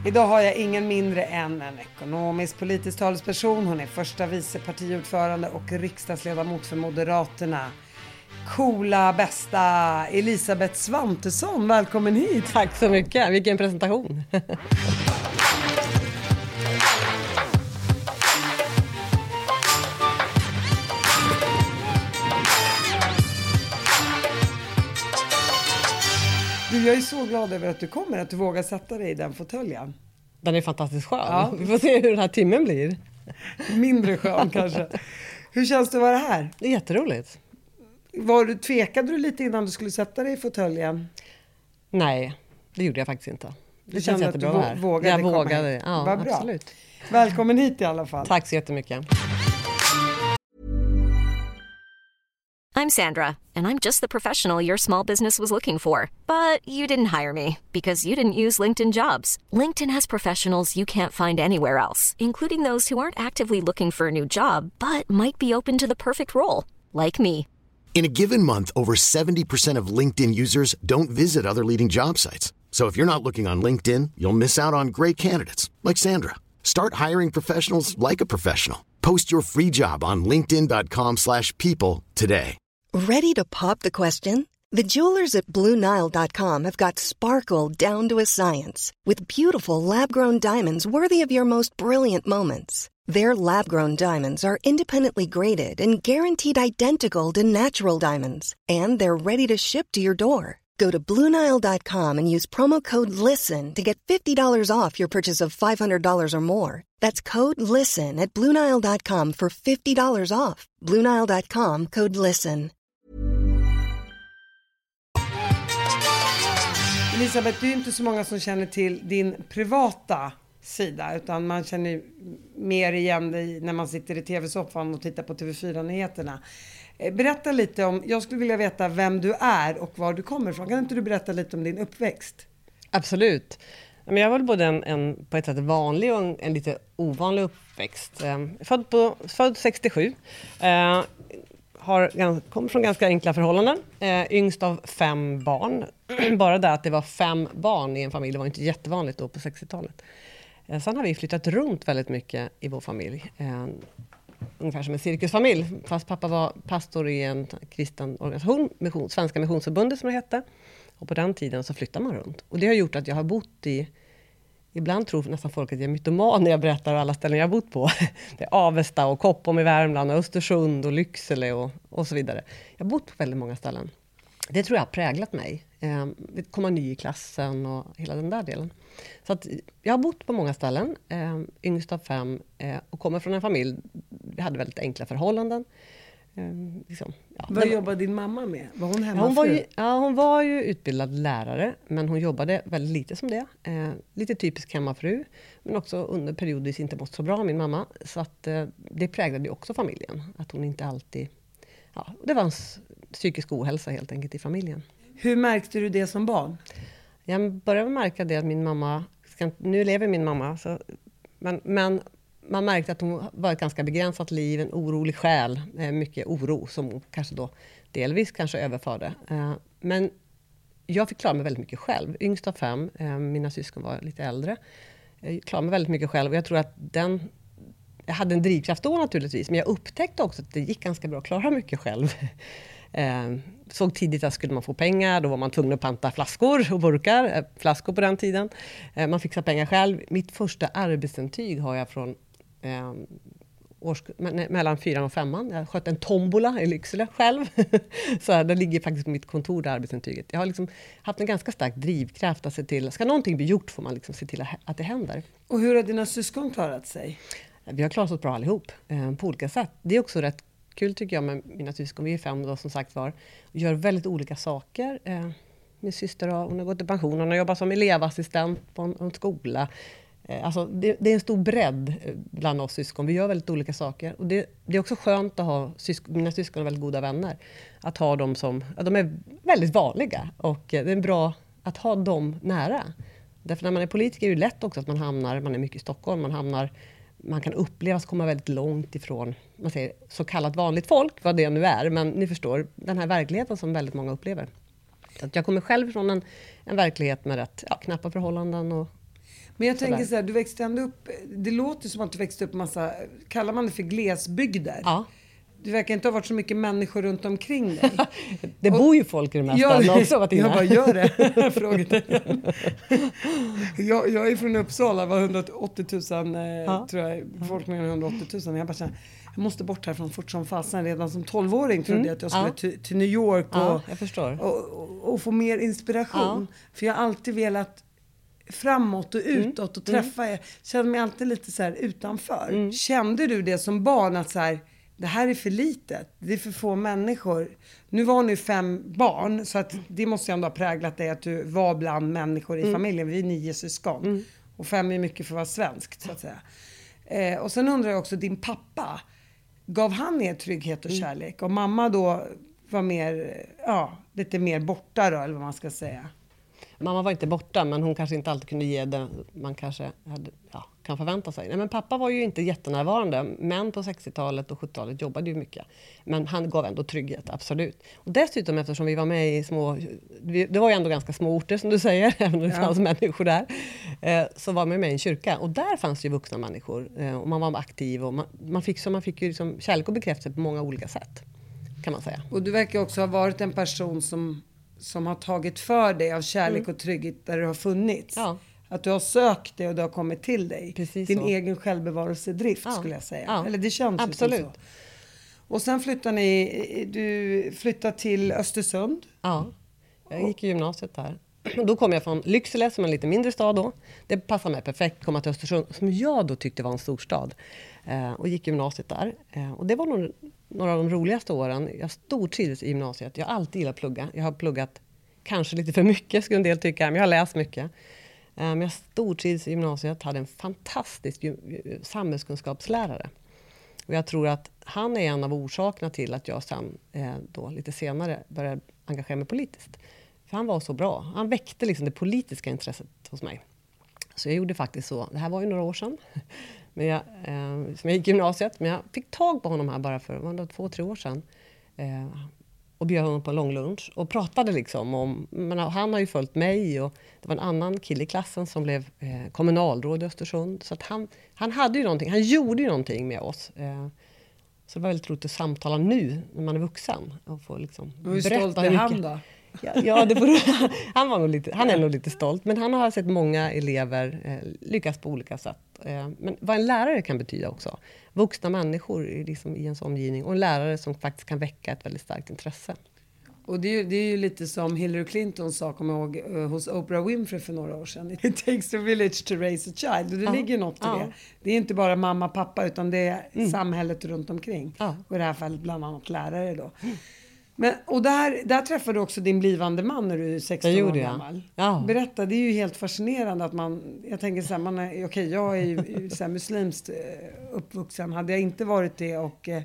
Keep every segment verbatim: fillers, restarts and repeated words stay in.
Idag har jag ingen mindre än en ekonomisk politisk talesperson. Hon är första vice partiordförande och riksdagsledamot för Moderaterna. Coola, bästa Elisabeth Svantesson, välkommen hit. Tack så mycket, vilken presentation. Du, jag är så glad över att du kommer, att du vågar sätta dig i den fåtöljen. Den är fantastiskt skön. Ja. Vi får se hur den här timmen blir. Mindre skön kanske. Hur känns det att vara här? Det är jätteroligt. Var du, tvekade du lite innan du skulle sätta dig i fåtöljen? Nej, det gjorde jag faktiskt inte. Det Du känns kände att jättebra du här. vågade jag komma vågade, hit. ja, Vad bra. absolut. Välkommen hit i alla fall. Tack så jättemycket. I'm Sandra, and I'm just the professional your small business was looking for. But you didn't hire me because you didn't use LinkedIn Jobs. LinkedIn has professionals you can't find anywhere else, including those who aren't actively looking for a new job, but might be open to the perfect role, like me. In a given month, over seventy percent of LinkedIn users don't visit other leading job sites. So if you're not looking on LinkedIn, you'll miss out on great candidates like Sandra. Start hiring professionals like a professional. Post your free job on linkedin dot com slash people today. Ready to pop the question? The jewelers at Blue Nile dot com have got sparkle down to a science with beautiful lab-grown diamonds worthy of your most brilliant moments. Their lab-grown diamonds are independently graded and guaranteed identical to natural diamonds, and they're ready to ship to your door. Go to Blue Nile dot com and use promo code LISTEN to get fifty dollars off your purchase of five hundred dollars or more. That's code LISTEN at Blue Nile dot com for fifty dollars off. Blue Nile dot com, code LISTEN. Elisabeth, det är ju inte så många som känner till din privata sida, utan man känner mer igen dig när man sitter i tv-soffan och tittar på T V fyra-nyheterna. Berätta lite om, jag skulle vilja veta vem du är och var du kommer ifrån. Kan inte du berätta lite om din uppväxt? Absolut. Men jag var både en, en på ett sätt vanlig och en, en lite ovanlig uppväxt. Född, på, född sextiosju. Eh, har, kom från ganska enkla förhållanden. Eh, yngst av fem barn. Bara det att det var fem barn i en familj, det var inte jättevanligt då på sextiotalet. Eh, sen har vi flyttat runt väldigt mycket i vår familj. Eh, ungefär som en cirkusfamilj. Fast pappa var pastor i en kristen organisation, mission, Svenska Missionsförbundet som det hette. Och på den tiden så flyttar man runt. Och det har gjort att jag har bott i, ibland tror nästan folk att jag är mytoman när jag berättar alla ställen jag har bott på. Det är Avesta och Koppom i Värmland och Östersund och Lycksele och, och så vidare. Jag har bott på väldigt många ställen. Det tror jag har präglat mig. Eh, komma ny i klassen och hela den där delen. Så att jag har bott på många ställen, eh, yngst av fem, eh, och kommer från en familj. Vi hade väldigt enkla förhållanden. Eh, liksom, ja. Vad jobbade din mamma med? Var hon hemma? Ja, hon, var ju, ja, hon var ju utbildad lärare, men hon jobbade väldigt lite som det. Eh, lite typisk hemmafru, men också under periodvis inte mått så bra, min mamma. Så att, eh, det präglade ju också familjen. Att hon inte alltid... Ja, det var en psykisk ohälsa helt enkelt i familjen. Hur märkte du det som barn? Jag började märka det att min mamma, ska, nu lever min mamma, så, men, men man märkte att hon var ett ganska begränsat liv, en orolig själ, mycket oro som hon kanske då delvis kanske överförde. Men jag fick klara mig väldigt mycket själv, yngst av fem, mina syskon var lite äldre. Jag klarade mig väldigt mycket själv och jag tror att den, jag hade en drivkraft då naturligtvis, men jag upptäckte också att det gick ganska bra att klara mycket själv. Eh, såg tidigt att skulle man få pengar, då var man tvungen att panta flaskor och burkar, eh, flaskor på den tiden. Eh, man fixar pengar själv. Mitt första arbetsintyg har jag från eh, års, me- mellan fyran och femman. Jag sköt en tombola i Lycksele själv. Så här, det ligger faktiskt på mitt kontor, det arbetsintyget. Jag har liksom haft en ganska stark drivkraft att se till, ska någonting bli gjort får man liksom se till att det händer. Och hur har dina syskon klarat sig? Vi har klarat oss bra allihop, eh, på olika sätt. Det är också rätt kul tycker jag med mina syskon. Vi är fem då som sagt var. Och gör väldigt olika saker. Eh, min syster har, hon har gått i pension. Hon har jobbat som elevassistent på en, en skola. Eh, alltså det, det är en stor bredd bland oss syskon. Vi gör väldigt olika saker. Och det, det är också skönt att ha syskon, mina syskon är väldigt goda vänner. Att ha dem som, ja, de är väldigt vanliga. Och eh, det är bra att ha dem nära. Därför när man är politiker är det lätt också att man hamnar, man är mycket i Stockholm, man hamnar, man kan upplevas komma väldigt långt ifrån, man säger så kallat vanligt folk, vad det nu är, men ni förstår den här verkligheten som väldigt många upplever. Så att jag kommer själv från en, en verklighet med rätt ja, knappa förhållanden. Och... Men jag tänker Sådär. så här, du växte ändå upp, det låter som att du växte upp massa, kallar man det för glesbygder? Ja. Det verkar inte ha varit så mycket människor runt omkring dig. Det bor ju folk i de här städerna också. Vad jag bara gör det. Frågetecken. jag, jag är från Uppsala, var hundraåttio tusen, eh, Ja. tror jag, befolkningen är hundraåttio tusen. Jag bara känner, jag måste bort härifrån fort som fasen. Redan som tolvåring trodde Mm. jag att jag skulle Ja. till, till New York och, Ja, jag förstår. och, och, och få mer inspiration. För jag har alltid velat framåt och utåt och träffa er. Kände mig alltid lite så här utanför. Mm. Kände du det som barn att så här, det här är för litet. Det är för få människor. Nu var ni fem barn, så att det måste ju ändå ha präglat dig att du var bland människor i Mm. familjen. Vi är nio syskon. Mm. Och fem är mycket för att vara svenskt, så att säga. Eh, och sen undrar jag också, din pappa, gav han er trygghet och kärlek? Och mamma då var mer, ja, lite mer borta då, eller vad man ska säga. Mamma var inte borta, men hon kanske inte alltid kunde ge det man kanske hade, ja, kan förvänta sig. Nej, men pappa var ju inte jättenärvarande. Män på sextiotalet och sjuttiotalet jobbade ju mycket. Men han gav ändå trygghet, absolut. Och dessutom, eftersom vi var med i små... Det var ju ändå ganska små orter, som du säger, även om det Ja. fanns människor där. Eh, så var man med i en kyrka. Och där fanns ju vuxna människor. Eh, och man var aktiv. Och man, man fick, så man fick ju liksom kärlek och bekräftelse på många olika sätt, kan man säga. Och du verkar också ha varit en person som, som har tagit för dig av kärlek Mm. och trygghet där det har funnits. Ja. Att du har sökt det och det har kommit till dig. Precis Din så. egen självbevarelsedrift, Ja. skulle jag säga. Ja. Eller det känns ju Absolut. som så. Och sen flyttade ni, du flyttade till Östersund. Ja, jag gick i gymnasiet där. Och då kom jag från Lycksele, som en lite mindre stad då. Det passade mig perfekt att komma till Östersund, som jag då tyckte var en storstad. Eh, och gick gymnasiet där. Eh, och det var nog några av de roligaste åren. Jag stortrivdes i gymnasiet. Jag har alltid gillat att plugga. Jag har pluggat kanske lite för mycket, skulle en del tycka. Men jag har läst mycket. Eh, men jag stortrivdes i gymnasiet. Hade en fantastisk ju- samhällskunskapslärare. Och jag tror att han är en av orsakerna till att jag sen, eh, då, lite senare började engagera mig politiskt. För han var så bra. Han väckte liksom det politiska intresset hos mig. Så jag gjorde faktiskt så. Det här var ju några år sedan. Men jag, eh, som jag gick i gymnasiet. Men jag fick tag på honom här bara för var det två, tre år sedan. Eh, och bjöd honom på en lång lunch. Och pratade liksom om... Men han har ju följt mig. Och det var en annan kille i klassen som blev eh, kommunalråd i Östersund. Så att han, han hade ju någonting. Han gjorde ju någonting med oss. Eh, så det var väldigt roligt att samtala nu när man är vuxen. Och få liksom Och hur stolt är hur han mycket- då? Ja, ja det får, han, var nog lite, han är nog lite stolt, men han har sett många elever eh, lyckas på olika sätt. Eh, men vad en lärare kan betyda också. Vuxna människor i, liksom, i ens omgivning och en lärare som faktiskt kan väcka ett väldigt starkt intresse. Och det är, ju, det är ju lite som Hillary Clinton sa, kommer jag ihåg, eh, hos Oprah Winfrey för några år sedan. It takes a village to raise a child. Och det Ja, ligger något i ja. det. Det är inte bara mamma, pappa, utan det är Mm. samhället runt omkring. Ja. Och i det här fallet bland annat lärare då. Men, och där, där träffade du också din blivande man när du är sexton Det år gjorde jag. gammal. Ja. Berätta, det är ju helt fascinerande att man, jag tänker så här, man är, okej okay, jag är ju så här muslimskt eh, uppvuxen. Hade jag inte varit det och eh,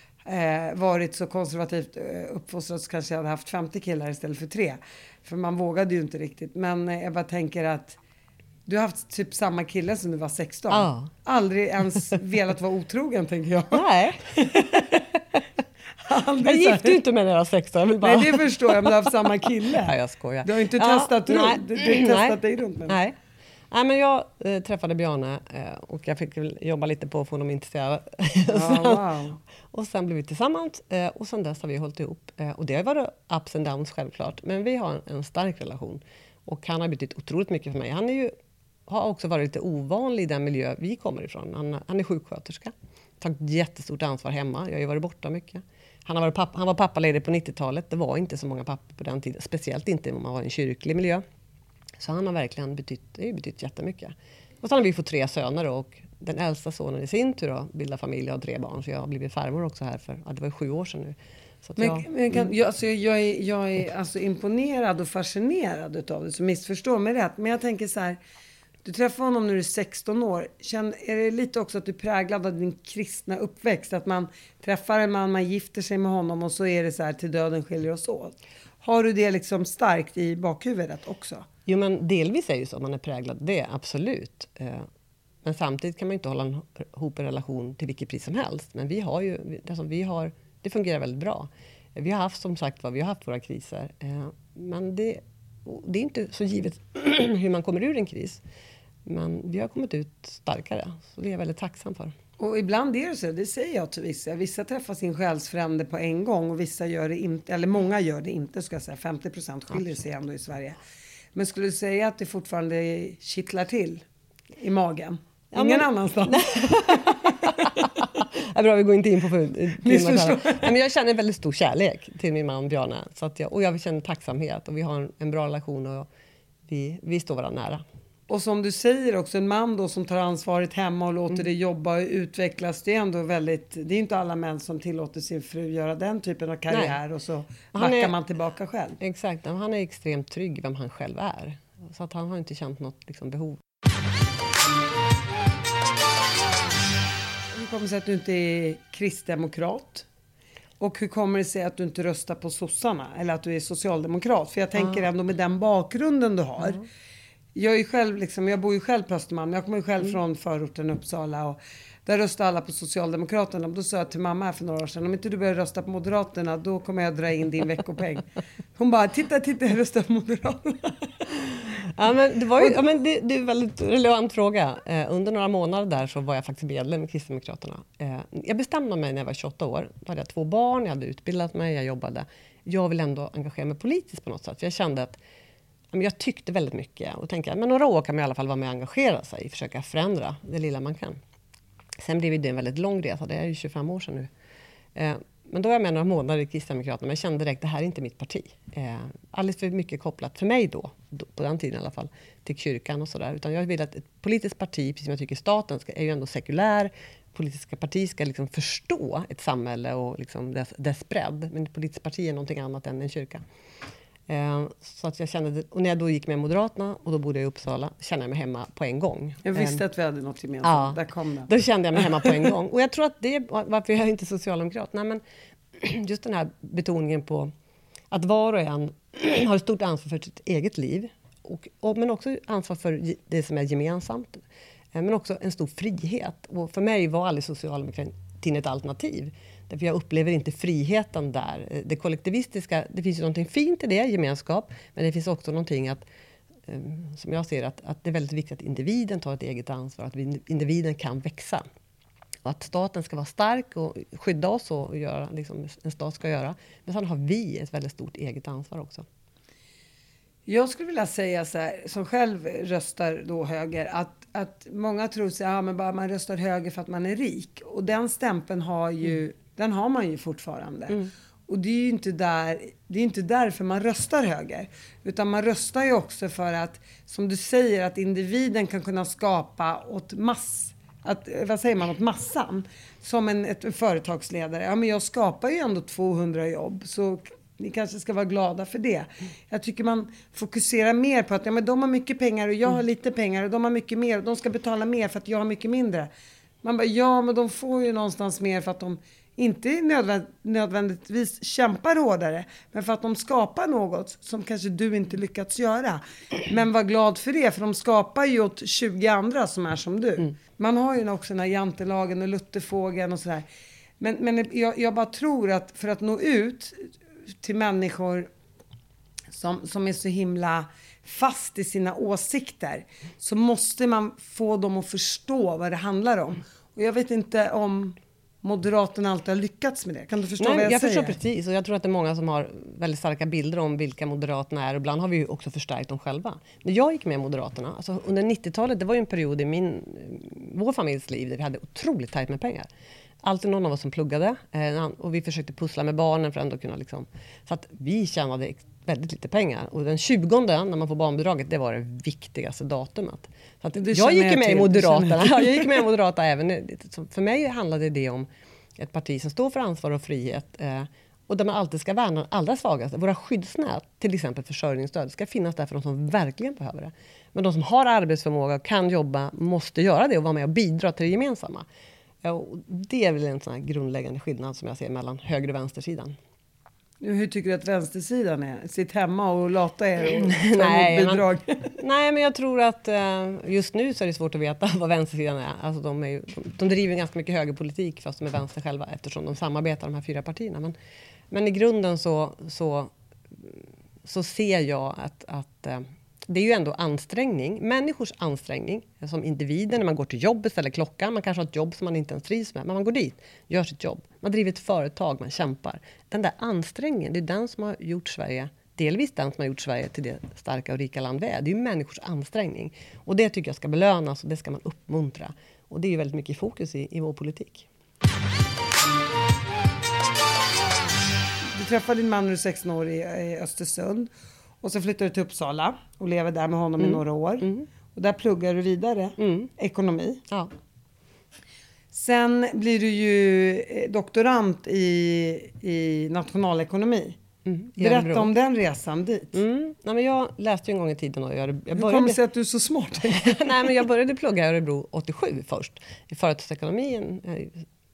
eh, varit så konservativt eh, uppfostrad så kanske jag hade haft femtio killar istället för tre. För man vågade ju inte riktigt. Men eh, jag bara tänker att du har haft typ samma kille som du var sexton. Ja. Aldrig ens velat vara otrogen, tänker jag. Nej, Aldrig jag så här- gifte ju inte med när jag var sexton. Jag vill bara... Nej, det förstår jag, men du har haft samma kille. Nej, jag skojar. Du har inte Ja, testat, nej. runt, du, du har testat Nej. dig runt med. Nej. Nej, men jag eh, träffade Bjarne eh, och jag fick väl jobba lite på att få honom intresserad. Ja, wow. Och sen blev vi tillsammans eh, och sen dess har vi hållit ihop. Eh, och det har varit ups and downs självklart. Men vi har en, en stark relation. Och han har betytt otroligt mycket för mig. Han är ju, har också varit lite ovanlig i den miljö vi kommer ifrån. Han, han är sjuksköterska. Tagit jättestort ansvar hemma. Jag har ju varit borta mycket. Han, har varit pappa, han var pappaledig på nittiotalet. Det var inte så många pappor på den tiden. Speciellt inte om man var i en kyrklig miljö. Så han har verkligen betytt, det har betytt jättemycket. Och sen har vi fått tre söner och den äldsta sonen i sin tur då, bildar familj och har tre barn. Så jag har blivit farmor också här för, ja, det var sju år sedan nu. Så att Men, jag, men kan, jag, alltså, jag är, jag är alltså imponerad och fascinerad utav det, så missförstå mig rätt. Men jag tänker så här, du träffar honom när du är sexton år. Känn, är det lite också att du är präglad av din kristna uppväxt? Att man träffar en man, man gifter sig med honom och så är det så här, till döden skiljer oss åt. Har du det liksom starkt i bakhuvudet också? Jo, men delvis är ju så att man är präglad det, absolut. Eh, Men samtidigt kan man inte hålla en, ihop en relation till vilket pris som helst. Men vi har ju, alltså vi har, det fungerar väldigt bra. Vi har haft, som sagt, vad vi har haft våra kriser. Eh, Men det, det är inte så givet hur man kommer ur en kris. Men vi har kommit ut starkare, så det är jag väldigt tacksam för. Och ibland är det så, det säger jag till vissa. Vissa träffar sin själsfrände på en gång och vissa gör det inte, eller många gör det inte ska jag säga. femtio procent skiljer sig ändå i Sverige. Men skulle du säga att det fortfarande kittlar till i magen? Ja, Ingen men... annanstans. Det är bra, vi går inte in på för, Nej, men jag känner väldigt stor kärlek till min man Bjarne. Så att jag, och jag känner tacksamhet och vi har en, en bra relation och vi, vi står varandra nära. Och som du säger också, en man då som tar ansvaret hemma och låter mm. det jobba och utvecklas. Det är ändå väldigt, det är inte alla män som tillåter sin fru göra den typen av karriär. Nej. Och så backar är, man tillbaka själv. Exakt, han är extremt trygg vem han själv är. Så att han har inte känt något liksom, behov. Hur kommer det sig att du inte är kristdemokrat? Och hur kommer det sig att du inte röstar på sossarna? Eller att du är socialdemokrat? För jag tänker ah. ändå med den bakgrunden du har. Mm. Jag, är själv liksom, jag bor ju själv på Östermalm. Jag kommer ju själv mm. från förorten Uppsala. Och där röstar alla på Socialdemokraterna. Då sa jag till mamma här för några år sedan. Om inte du börjar rösta på Moderaterna, då kommer jag dra in din veckopeng. Hon bara, titta, titta, jag röstar på Moderaterna. Ja, men det, var ju, ja, men det, det är en väldigt relevant fråga. Eh, under några månader där så var jag faktiskt medlem i Kristdemokraterna. Eh, jag bestämde mig när jag var tjugoåtta år. Då hade jag två barn, jag hade utbildat mig, jag jobbade. Jag vill ändå engagera mig politiskt på något sätt. Jag kände att jag tyckte väldigt mycket och tänkte att några år kan man i alla fall vara med och engagera sig, försöka förändra det lilla man kan. Sen blev det en väldigt lång resa, det är ju tjugofem år sedan nu. Eh, men då är jag med några månader i Kristdemokraterna, men jag kände direkt att det här är inte mitt parti. Eh, alldeles för mycket kopplat för mig då, då, på den tiden i alla fall, till kyrkan och sådär. Utan jag vill att ett politiskt parti, precis som jag tycker staten ska, är ju ändå sekulär. Politiska parti ska liksom förstå ett samhälle och liksom dess, dess bredd. Men ett politiskt parti är någonting annat än en kyrka. Eh, så att jag kände, och när jag då gick med Moderaterna och då bodde jag i Uppsala, kände jag mig hemma på en gång. Jag visste eh, att vi hade något gemensamt, ja, där kom det. Då kände jag mig hemma på en gång. Och jag tror att det är varför jag är inte socialdemokrat. Nej, men just den här betoningen på att var och en har ett stort ansvar för sitt eget liv. Och, och, men också ansvar för det som är gemensamt. Eh, men också en stor frihet. Och för mig var aldrig socialdemokratin ett alternativ. Därför jag upplever inte friheten där. Det kollektivistiska, det finns ju någonting fint i det, gemenskap. Men det finns också någonting att, som jag ser att, att det är väldigt viktigt att individen tar ett eget ansvar. Att vi, individen kan växa. Och att staten ska vara stark och skydda oss och göra, liksom en stat ska göra. Men sen har vi ett väldigt stort eget ansvar också. Jag skulle vilja säga så här, som själv röstar då höger, att, att många tror sig, ja men bara man röstar höger för att man är rik. Och den stämpeln har ju, mm. den har man ju fortfarande. Mm. Och det är ju inte där, det är inte därför man röstar höger. Utan man röstar ju också för att, som du säger, att individen kan kunna skapa åt mass, att, vad säger man, åt massan. Som en ett företagsledare, ja men jag skapar ju ändå tvåhundra jobb, så ni kanske ska vara glada för det. Jag tycker man fokuserar mer på att ja, men de har mycket pengar och jag har lite pengar och de har mycket mer och de ska betala mer för att jag har mycket mindre. Man bara, ja men de får ju någonstans mer för att de inte nödvänd, nödvändigtvis kämpar hårdare, men för att de skapar något som kanske du inte lyckats göra. Men var glad för det, för de skapar ju åt tjugo andra som är som du. Mm. Man har ju också den här jantelagen och lutterfågeln och sådär. Men, men jag, jag bara tror att för att nå ut till människor som, som är så himla fast i sina åsikter, så måste man få dem att förstå vad det handlar om. Och jag vet inte om Moderaterna alltid har lyckats med det. Kan du förstå Nej, vad jag, jag säger? Jag förstår precis. Och jag tror att det är många som har väldigt starka bilder om vilka Moderaterna är. Och ibland har vi ju också förstärkt dem själva. När jag gick med Moderaterna, alltså under nittiotalet, det var ju en period i min, vår familjs liv där vi hade otroligt tajt med pengar. Alltid någon av oss som pluggade. Eh, och vi försökte pussla med barnen för att ändå kunna liksom... Så att vi tjänade väldigt lite pengar. Och den tjugonde, när man får barnbidraget, det var det viktigaste datumet. Så att jag gick med i Moderaterna. Jag gick med i Moderaterna även. För mig handlade det om ett parti som står för ansvar och frihet. Eh, och där man alltid ska värna den allra svagaste. Våra skyddsnät, till exempel försörjningsstöd, ska finnas där för de som verkligen behöver det. Men de som har arbetsförmåga och kan jobba måste göra det och vara med och bidra till det gemensamma. Och det är väl en sån här grundläggande skillnad som jag ser mellan höger- och vänstersidan. Hur tycker du att vänstersidan är? Sitt hemma och lata er och ta nej, bidrag? Man, nej, men jag tror att just nu så är det svårt att veta vad vänstersidan är. Alltså de, är ju, de driver ganska mycket högerpolitik fast de är vänster själva eftersom de samarbetar de här fyra partierna. Men, men i grunden så, så, så ser jag att, att det är ju ändå ansträngning, människors ansträngning som individer när man går till jobbet eller klockan, man kanske har ett jobb som man inte ens trivs med, men man går dit, gör sitt jobb, man driver ett företag, man kämpar. Den där ansträngningen, det är den som har gjort Sverige, delvis den som har gjort Sverige till det starka och rika land vi är. Det är ju människors ansträngning och det tycker jag ska belönas och det ska man uppmuntra. Och det är ju väldigt mycket fokus i, i vår politik. Du träffade din man när du är sexton år i, i Östersund. Och så flyttade du till Uppsala och lever där med honom mm. i några år. Mm. Och där pluggar du vidare. Mm. Ekonomi. Ja. Sen blir du ju doktorand i, i nationalekonomi. Mm. Berätta om den resan dit. Mm. Nej, men jag läste ju en gång i tiden. Och jag, jag Hur kommer det sig att du är så smart? Nej, men jag började plugga i Örebro åttiosju först. I företagsekonomi, en, en,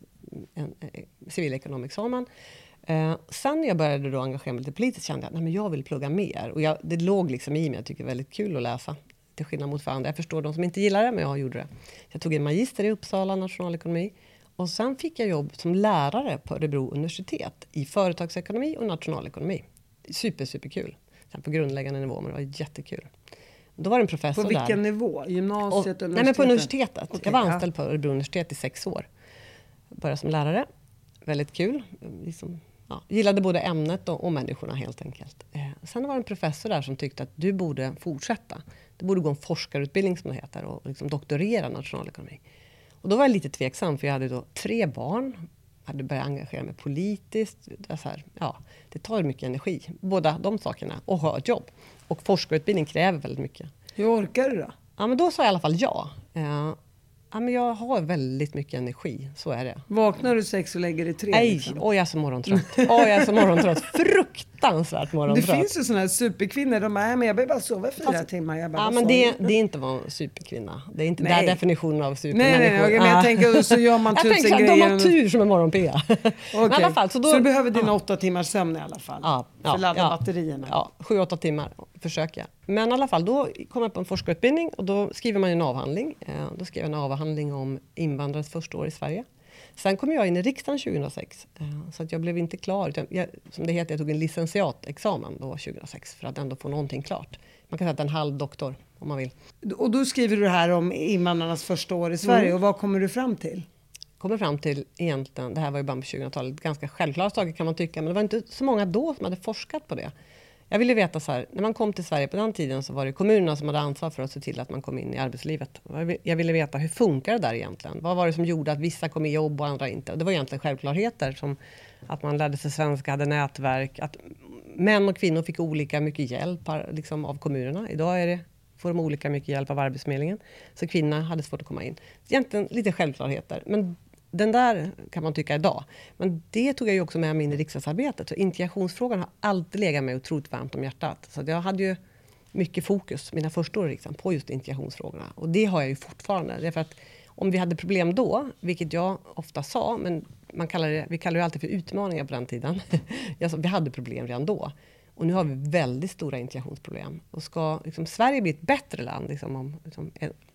en, en civilekonomexamen. Eh, sen när jag började då engagera mig lite politiskt kände jag att nej, jag vill plugga mer. Och jag, det låg liksom i mig, jag tycker det är väldigt kul att läsa. Till skillnad mot varandra. Jag förstår de som inte gillar det, men jag gjorde det. Jag tog en magister i Uppsala, nationalekonomi. Och sen fick jag jobb som lärare på Örebro universitet i företagsekonomi och nationalekonomi. Super, super kul. Sen på grundläggande nivå, men det var jättekul. Då var det en professor där. På vilken där. Nivå? Gymnasiet? Och, nej, men på universitetet. Okay, jag var anställd ja. på Örebro universitet i sex år. Började som lärare. Väldigt kul. Liksom, ja, gillade både ämnet och, och människorna helt enkelt. Eh, sen var det en professor där som tyckte att du borde fortsätta. Du borde gå en forskarutbildning som det heter och liksom doktorera nationalekonomi. Och då var jag lite tveksam för jag hade då tre barn. Hade börjat engagera mig politiskt. Det, är så här, ja, det tar mycket energi. Båda de sakerna. Och ha ett jobb. Och forskarutbildning kräver väldigt mycket. Hur orkar du då? Ja, men då sa jag i alla fall ja. Eh, ja men jag har väldigt mycket energi. Så är det. Vaknar du sex och lägger dig tre? Nej, liksom? Åh, jag är så morgontrött. Åh, jag är så morgontrött. Fruktansvärt morgontrött. Det finns ju såna här superkvinnor. De är men jag behöver bara sova fyra alltså, timmar. Jag bara, ja, men det, det är inte vad en superkvinna. Det är inte nej. där definitionen av supermänniskor. Nej, nej, nej. Men jag tänker så gör man tusen grejer. Jag tänker att de har tur som en morgonpea. Okay. I alla fall, så, då, så du behöver dina ja. åtta timmars sömn i alla fall. Ja, för att ladda ja, batterierna. Ja, sju, åtta timmar försöker jag. Men i alla fall, då kom jag på en forskarutbildning och då skriver man en avhandling. Då skrev jag en avhandling om invandrares första år i Sverige. Sen kom jag in i riksdagen tjugohundrasex. Så att jag blev inte klar. Jag, som det heter, jag tog en licentiatexamen då tjugohundrasex för att ändå få någonting klart. Man kan säga att en halv doktor om man vill. Och då skriver du här om invandrarnas första år i Sverige. Mm. Och vad kommer du fram till? Kommer fram till egentligen, det här var ju bara på tjugohundratalet, ganska självklara saker kan man tycka. Men det var inte så många då som hade forskat på det. Jag ville veta så här, när man kom till Sverige på den tiden så var det kommunerna som hade ansvar för att se till att man kom in i arbetslivet. Jag ville veta hur funkar det där egentligen? Vad var det som gjorde att vissa kom i jobb och andra inte? Och det var egentligen självklarheter som att man lärde sig svenska, hade nätverk, att män och kvinnor fick olika mycket hjälp liksom, av kommunerna. Idag är det, får de olika mycket hjälp av Arbetsförmedlingen. Så kvinnor hade svårt att komma in. Egentligen lite självklarheter, men den där kan man tycka idag. Men det tog jag ju också med mig in i riksdagsarbetet. Så integrationsfrågan har alltid legat mig otroligt varmt om hjärtat. Så jag hade ju mycket fokus mina första år i riksdagen på just integrationsfrågorna. Och det har jag ju fortfarande. Därför att om vi hade problem då, vilket jag ofta sa, men man kallar det, vi kallar det alltid för utmaningar på den tiden. Jag sa, vi hade problem redan då. Och nu har vi väldigt stora integrationsproblem. Och ska liksom, Sverige bli ett bättre land liksom, om liksom,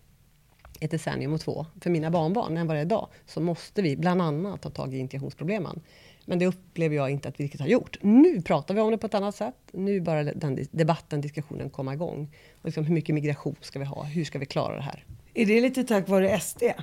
ett decennium och två för mina barnbarn än vad det är idag, så måste vi bland annat ta tag i integrationsproblemen. Men det upplever jag inte att vi riktigt har gjort. Nu pratar vi om det på ett annat sätt. Nu börjar den debatten, diskussionen komma igång. Och liksom, hur mycket migration ska vi ha? Hur ska vi klara det här? Är det lite tack vare S D?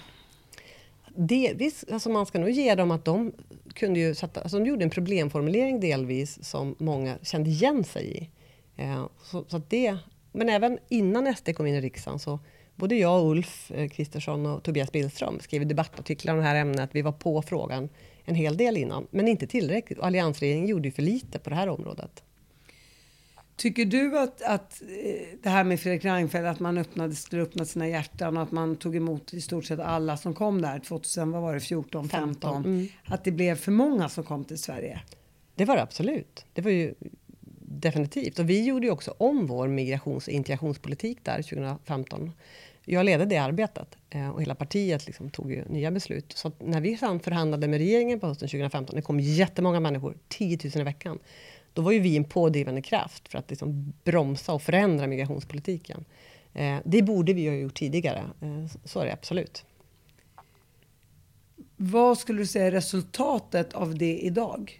Delvis, alltså man ska nog ge dem att de kunde ju sätta, alltså de gjorde en problemformulering delvis som många kände igen sig i. Eh, så, så att det, men även innan S D kom in i riksdagen så både jag, Ulf Kristersson och Tobias Billström skrev debattartiklar om det här ämnet. Vi var på frågan en hel del innan, men inte tillräckligt. Och alliansregeringen gjorde ju för lite på det här området. Tycker du att, att det här med Fredrik Reinfeldt, att man öppnade, skulle öppna sina hjärtan och att man tog emot i stort sett alla som kom där tjugohundra, vad var det, fjorton, femton, mm. att det blev för många som kom till Sverige? Det var det absolut. Det var ju definitivt. Och vi gjorde ju också om vår migrations- och integrationspolitik där tjugohundrafemton. Jag ledde det arbetet och hela partiet liksom tog ju nya beslut. Så att när vi sedan förhandlade med regeringen på hösten tjugohundrafemton, det kom jättemånga människor, tio tusen i veckan. Då var ju vi en pådrivande kraft för att liksom bromsa och förändra migrationspolitiken. Det borde vi ha gjort tidigare, så är det absolut. Vad skulle du säga är resultatet av det idag?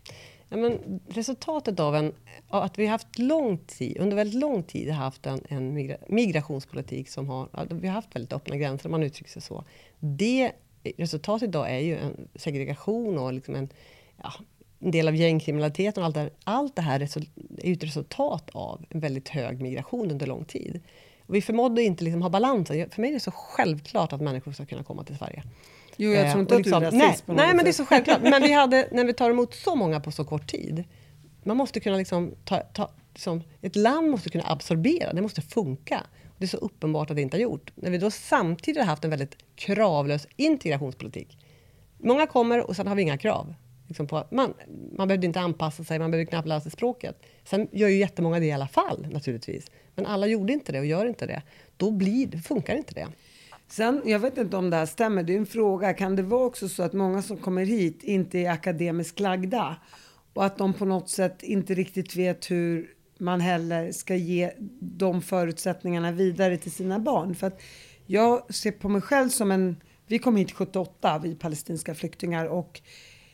Ja, men resultatet av en, att vi har haft lång tid, under väldigt lång tid har haft en, en migra, migrationspolitik som har, vi har haft väldigt öppna gränser om man uttrycker sig så. Det resultatet idag är ju en segregation och liksom en, ja, en del av gängkriminaliteten och allt det här. Allt det här är ju ett resultat av en väldigt hög migration under lång tid. Och vi förmådde inte liksom ha balansen. För mig är det så självklart att människor ska kunna komma till Sverige. Jo, jag tror inte liksom, att du är rasist nej, nej, men det är så självklart. Men vi hade, när vi tar emot så många på så kort tid, man måste kunna liksom ta, ta liksom, ett land måste kunna absorbera, det måste funka. Det är så uppenbart att det inte har gjort. När vi då samtidigt har haft en väldigt kravlös integrationspolitik. Många kommer och sen har vi inga krav. Liksom på, man, man behövde inte anpassa sig, man behövde knappt lära sig språket. Sen gör ju jättemånga det i alla fall naturligtvis. Men alla gjorde inte det och gör inte det. Då blir, funkar inte det. Sen, jag vet inte om det här stämmer, det är en fråga. Kan det vara också så att många som kommer hit inte är akademiskt lagda? Och att de på något sätt inte riktigt vet hur man heller ska ge de förutsättningarna vidare till sina barn. För att jag ser på mig själv som en... Vi kom hit sjuttioåtta, vi palestinska flyktingar. Och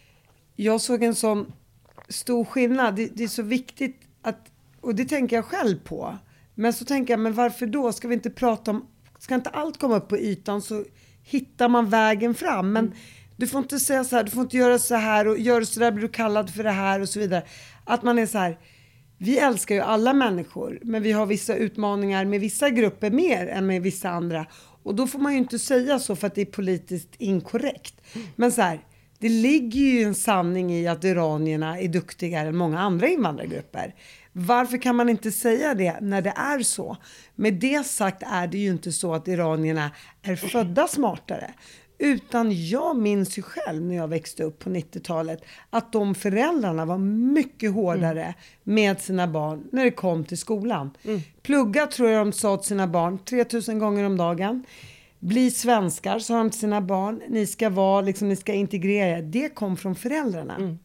jag såg en sån stor skillnad. Det, det är så viktigt att... Och det tänker jag själv på. Men så tänker jag, men varför då? Ska vi inte prata om... Ska inte allt komma upp på ytan så hittar man vägen fram. Men mm. du får inte säga så här, du får inte göra så här och gör så där blir du kallad för det här och så vidare. Att man är så här, vi älskar ju alla människor men vi har vissa utmaningar med vissa grupper mer än med vissa andra. Och då får man ju inte säga så för att det är politiskt inkorrekt. Mm. Men så här, det ligger ju en sanning i att iranierna är duktigare än många andra invandrargrupper. Varför kan man inte säga det när det är så? Med det sagt är det ju inte så att iranierna är födda smartare. Utan jag minns ju själv när jag växte upp på nittiotalet att de föräldrarna var mycket hårdare mm. med sina barn när det kom till skolan. Mm. Plugga tror jag de sa till sina barn tre tusen gånger om dagen. Bli svenskar sa de till sina barn. Ni ska vara, liksom, ni ska integrera. Det kom från föräldrarna. Mm.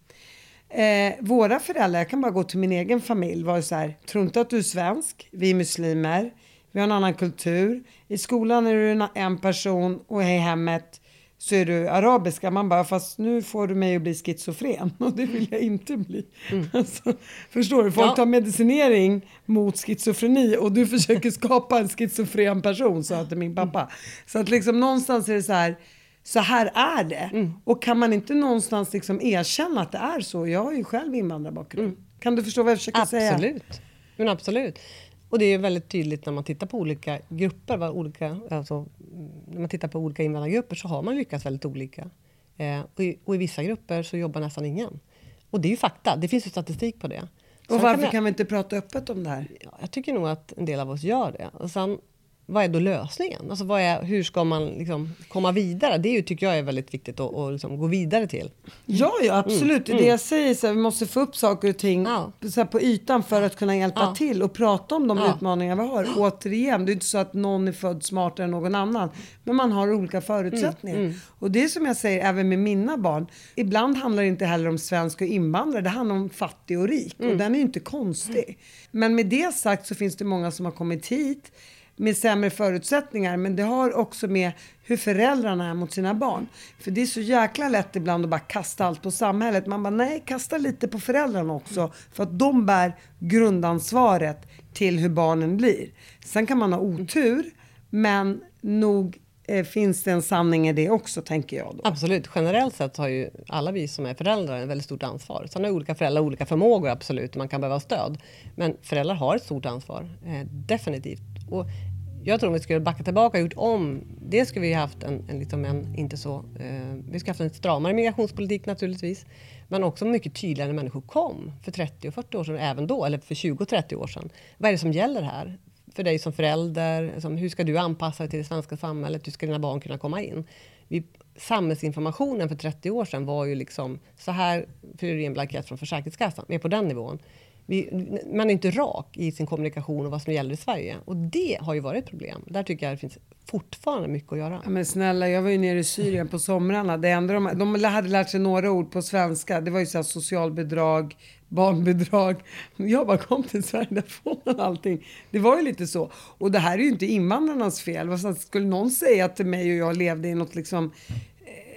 Eh, våra föräldrar, jag kan bara gå till min egen familj, var så här, tror inte att du är svensk, vi är muslimer, vi har en annan kultur, i skolan är du en person och i hemmet så är du arabiska. Man bara, fast nu får du mig att bli schizofren och det vill jag inte bli. Mm. Alltså, förstår du? Folk ja. tar medicinering mot schizofreni och du försöker skapa en schizofren person, sa till min pappa. Så att liksom någonstans är det så här, så här är det. Mm. Och kan man inte någonstans liksom erkänna att det är så? Jag har ju själv invandrarbakgrund. Mm. Kan du förstå vad jag försöker absolut. säga? Absolut. Men absolut. Och det är väldigt tydligt när man tittar på olika grupper. Vad olika, alltså, när man tittar på olika invandrargrupper så har man lyckats väldigt olika. Eh, och, i, och i vissa grupper så jobbar nästan ingen. Och det är ju fakta. Det finns ju statistik på det. Och varför kan, jag, kan vi inte prata öppet om det här? Ja, jag tycker nog att en del av oss gör det. Och sen... Vad är då lösningen? Alltså vad är, hur ska man liksom komma vidare? Det är ju, tycker jag är väldigt viktigt att, att liksom gå vidare till. Ja, ja absolut. Mm. Det jag säger så här, vi måste få upp saker och ting ja. så här, på ytan för att kunna hjälpa ja. till och prata om de ja. utmaningar vi har. Återigen, det är inte så att någon är född smartare än någon annan. Men man har olika förutsättningar. Mm. Mm. Och det är som jag säger även med mina barn. Ibland handlar det inte heller om svensk och invandrare. Det handlar om fattig och rik. Mm. Och den är ju inte konstig. Men med det sagt så finns det många som har kommit hit med sämre förutsättningar, men det har också med hur föräldrarna är mot sina barn. För det är så jäkla lätt ibland att bara kasta allt på samhället. Man bara, nej, kasta lite på föräldrarna också. För att de bär grundansvaret till hur barnen blir. Sen kan man ha otur, men nog eh, finns det en sanning i det också, tänker jag då. Absolut, generellt sett har ju alla vi som är föräldrar ett väldigt stort ansvar. Sen har olika föräldrar olika förmågor, absolut, man kan behöva stöd. Men föräldrar har ett stort ansvar, eh, definitivt. Och jag tror om vi skulle backa tillbaka och gjort om, det skulle vi haft en, en, liksom en inte så, eh, vi skulle haft en stramare migrationspolitik naturligtvis, men också mycket tydligare när människor kom för trettio och fyrtio år sedan, även då, eller för tjugo och trettio år sedan. Vad är det som gäller här? För dig som förälder, som, hur ska du anpassa dig till det svenska samhället? Hur ska dina barn kunna komma in? Vi, samhällsinformationen för trettio år sedan var ju liksom, så här fyller du en blankett från Försäkringskassan, vi är på den nivån. Vi, man är inte rak i sin kommunikation och vad som gäller i Sverige. Och det har ju varit ett problem. Där tycker jag det finns fortfarande mycket att göra. Ja, men snälla, jag var ju nere i Syrien på somrarna. Det enda de, de hade lärt sig några ord på svenska. Det var ju så här socialbidrag, barnbidrag. Jag bara kom till Sverige, där får man allting. Det var ju lite så. Och det här är ju inte invandrarnas fel. Vad skulle någon säga till mig och jag levde i något liksom...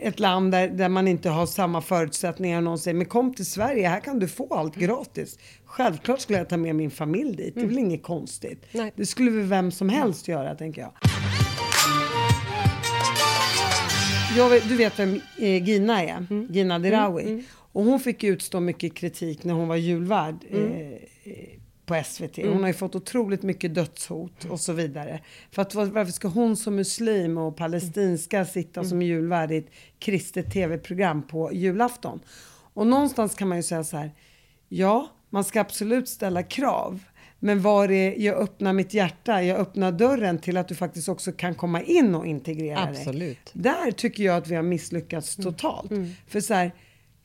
ett land där, där man inte har samma förutsättningar. Och någon säger, men kom till Sverige, här kan du få allt gratis. Självklart skulle jag ta med min familj dit. Det är väl inget konstigt. Nej. Det skulle väl vem som helst göra, tänker jag. jag vet, du vet vem eh, Gina är? Mm. Gina Dirawi. Mm. Mm. Och hon fick utstå mycket kritik när hon var julvärd mm. eh, på S V T. Hon mm. har ju fått otroligt mycket dödshot och så vidare. För att varför ska hon som muslim och palestinska sitta mm. som julvärd i ett kristet tv-program på julafton? Och någonstans kan man ju säga så här, ja, man ska absolut ställa krav. Men var det jag öppnar mitt hjärta, jag öppnar dörren till att du faktiskt också kan komma in och integrera absolut. dig. Där tycker jag att vi har misslyckats mm. totalt. Mm. För så här,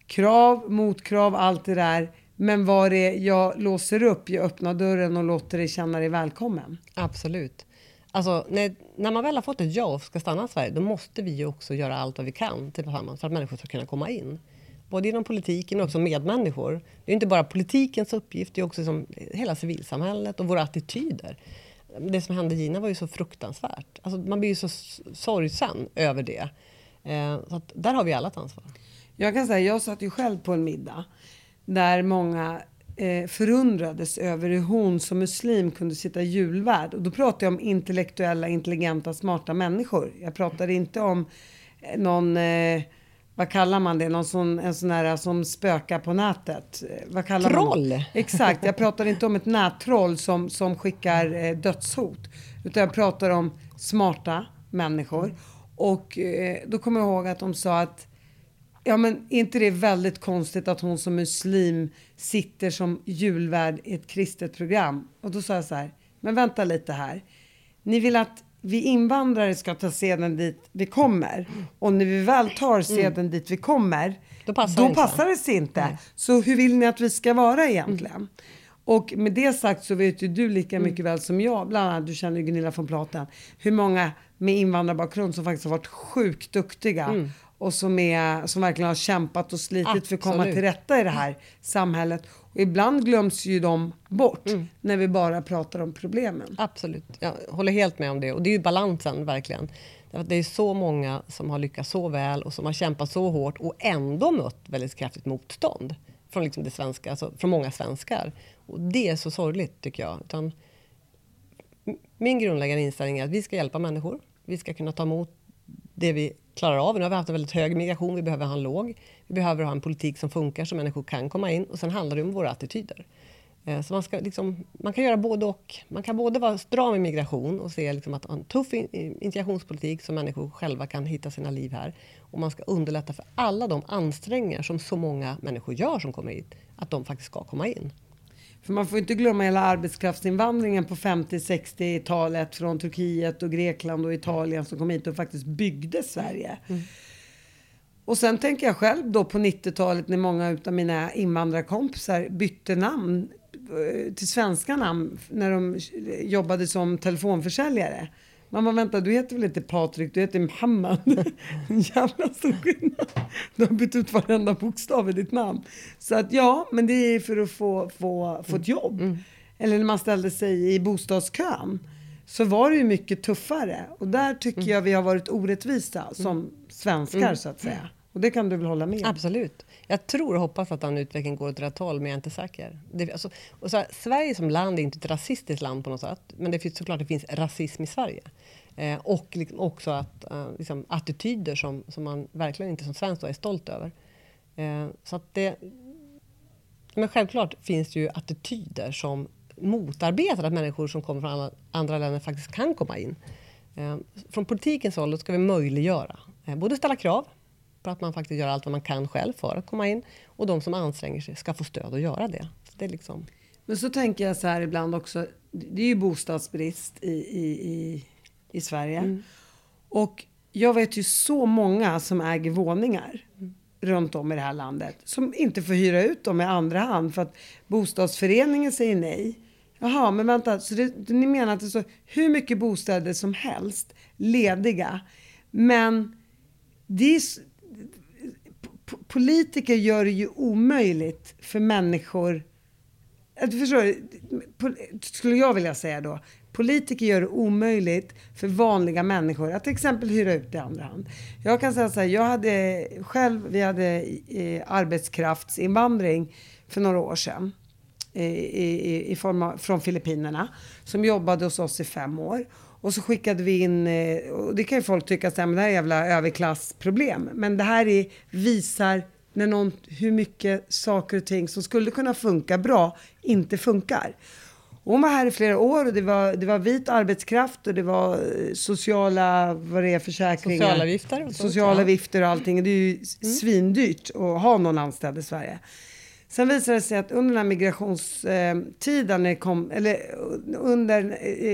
krav, motkrav, allt det där. Men var det jag låser upp, jag öppnar dörren och låter dig känna dig välkommen. Absolut. Alltså, när, när man väl har fått ett ja och ska stanna i Sverige, då måste vi ju också göra allt vad vi kan tillsammans för att människor ska kunna komma in. Både inom politiken och också medmänniskor. Det är inte bara politikens uppgift, det är också som hela civilsamhället och våra attityder. Det som hände i Gina var ju så fruktansvärt. Alltså, man blir ju så sorgsen över det. Eh, så att där har vi alla ett ansvar. Jag kan säga, jag satt ju själv på en middag där många eh, förundrades över hur hon som muslim kunde sitta julvärd. Och då pratar jag om intellektuella, intelligenta, smarta människor. Jag pratar inte om eh, någon... Eh, vad kallar man det? Någon sån, en sån här som spökar på nätet. Vad kallar troll! Man? Exakt, jag pratar inte om ett nättroll som, som skickar eh, dödshot. Utan jag pratar om smarta människor. Och eh, då kommer jag ihåg att de sa att ja, men inte det är väldigt konstigt att hon som muslim sitter som julvärd i ett kristet program. Och då sa jag så här, men vänta lite här. Ni vill att vi invandrare ska ta seden dit vi kommer. Och när vi väl tar seden mm. dit vi kommer, då passar, då det, passar det sig inte. Nej. Så hur vill ni att vi ska vara egentligen? Mm. Och med det sagt så vet ju du lika mm. mycket väl som jag, bland annat du känner ju Gunilla von Platen, hur många med invandrarbakgrund som faktiskt har varit sjukt duktiga mm. och som, är, som verkligen har kämpat och slitit Absolut. För att komma till rätta i det här samhället. Och ibland glöms ju de bort mm. när vi bara pratar om problemen. Absolut, jag håller helt med om det. Och det är ju balansen verkligen. Det är så många som har lyckats så väl och som har kämpat så hårt och ändå mött väldigt kraftigt motstånd från, liksom det svenska, alltså från många svenskar. Och det är så sorgligt tycker jag. Utan min grundläggande inställning är att vi ska hjälpa människor. Vi ska kunna ta emot det vi klarar av. Nu har vi haft en väldigt hög migration, vi behöver ha en låg. Vi behöver ha en politik som funkar så människor kan komma in. Och sen handlar det om våra attityder. Så man, ska liksom, man kan göra både och. Man kan både vara stram i migration och se liksom att ha en tuff integrationspolitik så människor själva kan hitta sina liv här. Och man ska underlätta för alla de ansträngningar som så många människor gör som kommer hit. Att de faktiskt ska komma in. För man får inte glömma hela arbetskraftsinvandringen på femtio-sextio-talet från Turkiet och Grekland och Italien som kom hit och faktiskt byggde Sverige. Mm. Och sen tänker jag själv då på nittiotalet när många utav mina invandrarkompisar bytte namn till svenska namn när de jobbade som telefonförsäljare. Man bara, vänta, du heter väl inte Patrik, du heter Mohammed. Jävla stor skillnad. Du har bytt ut varenda bokstav i ditt namn. Så att ja, men det är för att få, få, få ett jobb. Mm. Eller när man ställde sig i bostadskön så var det ju mycket tuffare. Och där tycker mm. jag vi har varit orättvisa som mm. svenskar mm. så att säga. Och det kan du väl hålla med om? Absolut. Jag tror och hoppas att den utvecklingen går åt rätt håll, men jag är inte säker. Det, alltså, och så här, Sverige som land är inte ett rasistiskt land på något sätt. Men det finns såklart det finns rasism i Sverige. Eh, och liksom också att, eh, liksom, attityder som, som man verkligen inte som svensk är stolt över. Eh, så att det, men självklart finns det ju attityder som motarbetar att människor som kommer från alla, andra länder faktiskt kan komma in. Eh, från politikens håll ska vi möjliggöra. Eh, både ställa krav på att man faktiskt gör allt vad man kan själv för att komma in. Och de som anstränger sig ska få stöd att göra det. Så det är liksom... Men så tänker jag så här ibland också. Det är ju bostadsbrist i, i, i, i Sverige. Mm. Och jag vet ju så många som äger våningar mm. runt om i det här landet. Som inte får hyra ut dem i andra hand. För att bostadsföreningen säger nej. Jaha, men vänta. Så det, ni menar att det är så hur mycket bostäder som helst lediga. Men det är... Politiker gör det ju omöjligt för människor. Du förstår, skulle jag vilja säga då. politiker gör det omöjligt för vanliga människor att till exempel hyra ut i andra hand. Jag kan säga så här, jag hade själv, vi hade eh, arbetskraftsinvandring för några år sedan. I, i, i form av, från Filippinerna som jobbade hos oss i fem år och så skickade vi in, och det kan ju folk tycka att det här är jävla överklassproblem, men det här är, visar när någon, hur mycket saker och ting som skulle kunna funka bra inte funkar. Och hon var här i flera år och det var, det var vit arbetskraft och det var sociala, vad det är, försäkringar, sociala avgifter och, sociala avgifter och allting. Det är ju mm. svindyrt att ha någon anställd i Sverige. Sen visade det sig att under den här migrationstiden, när det kom, eller under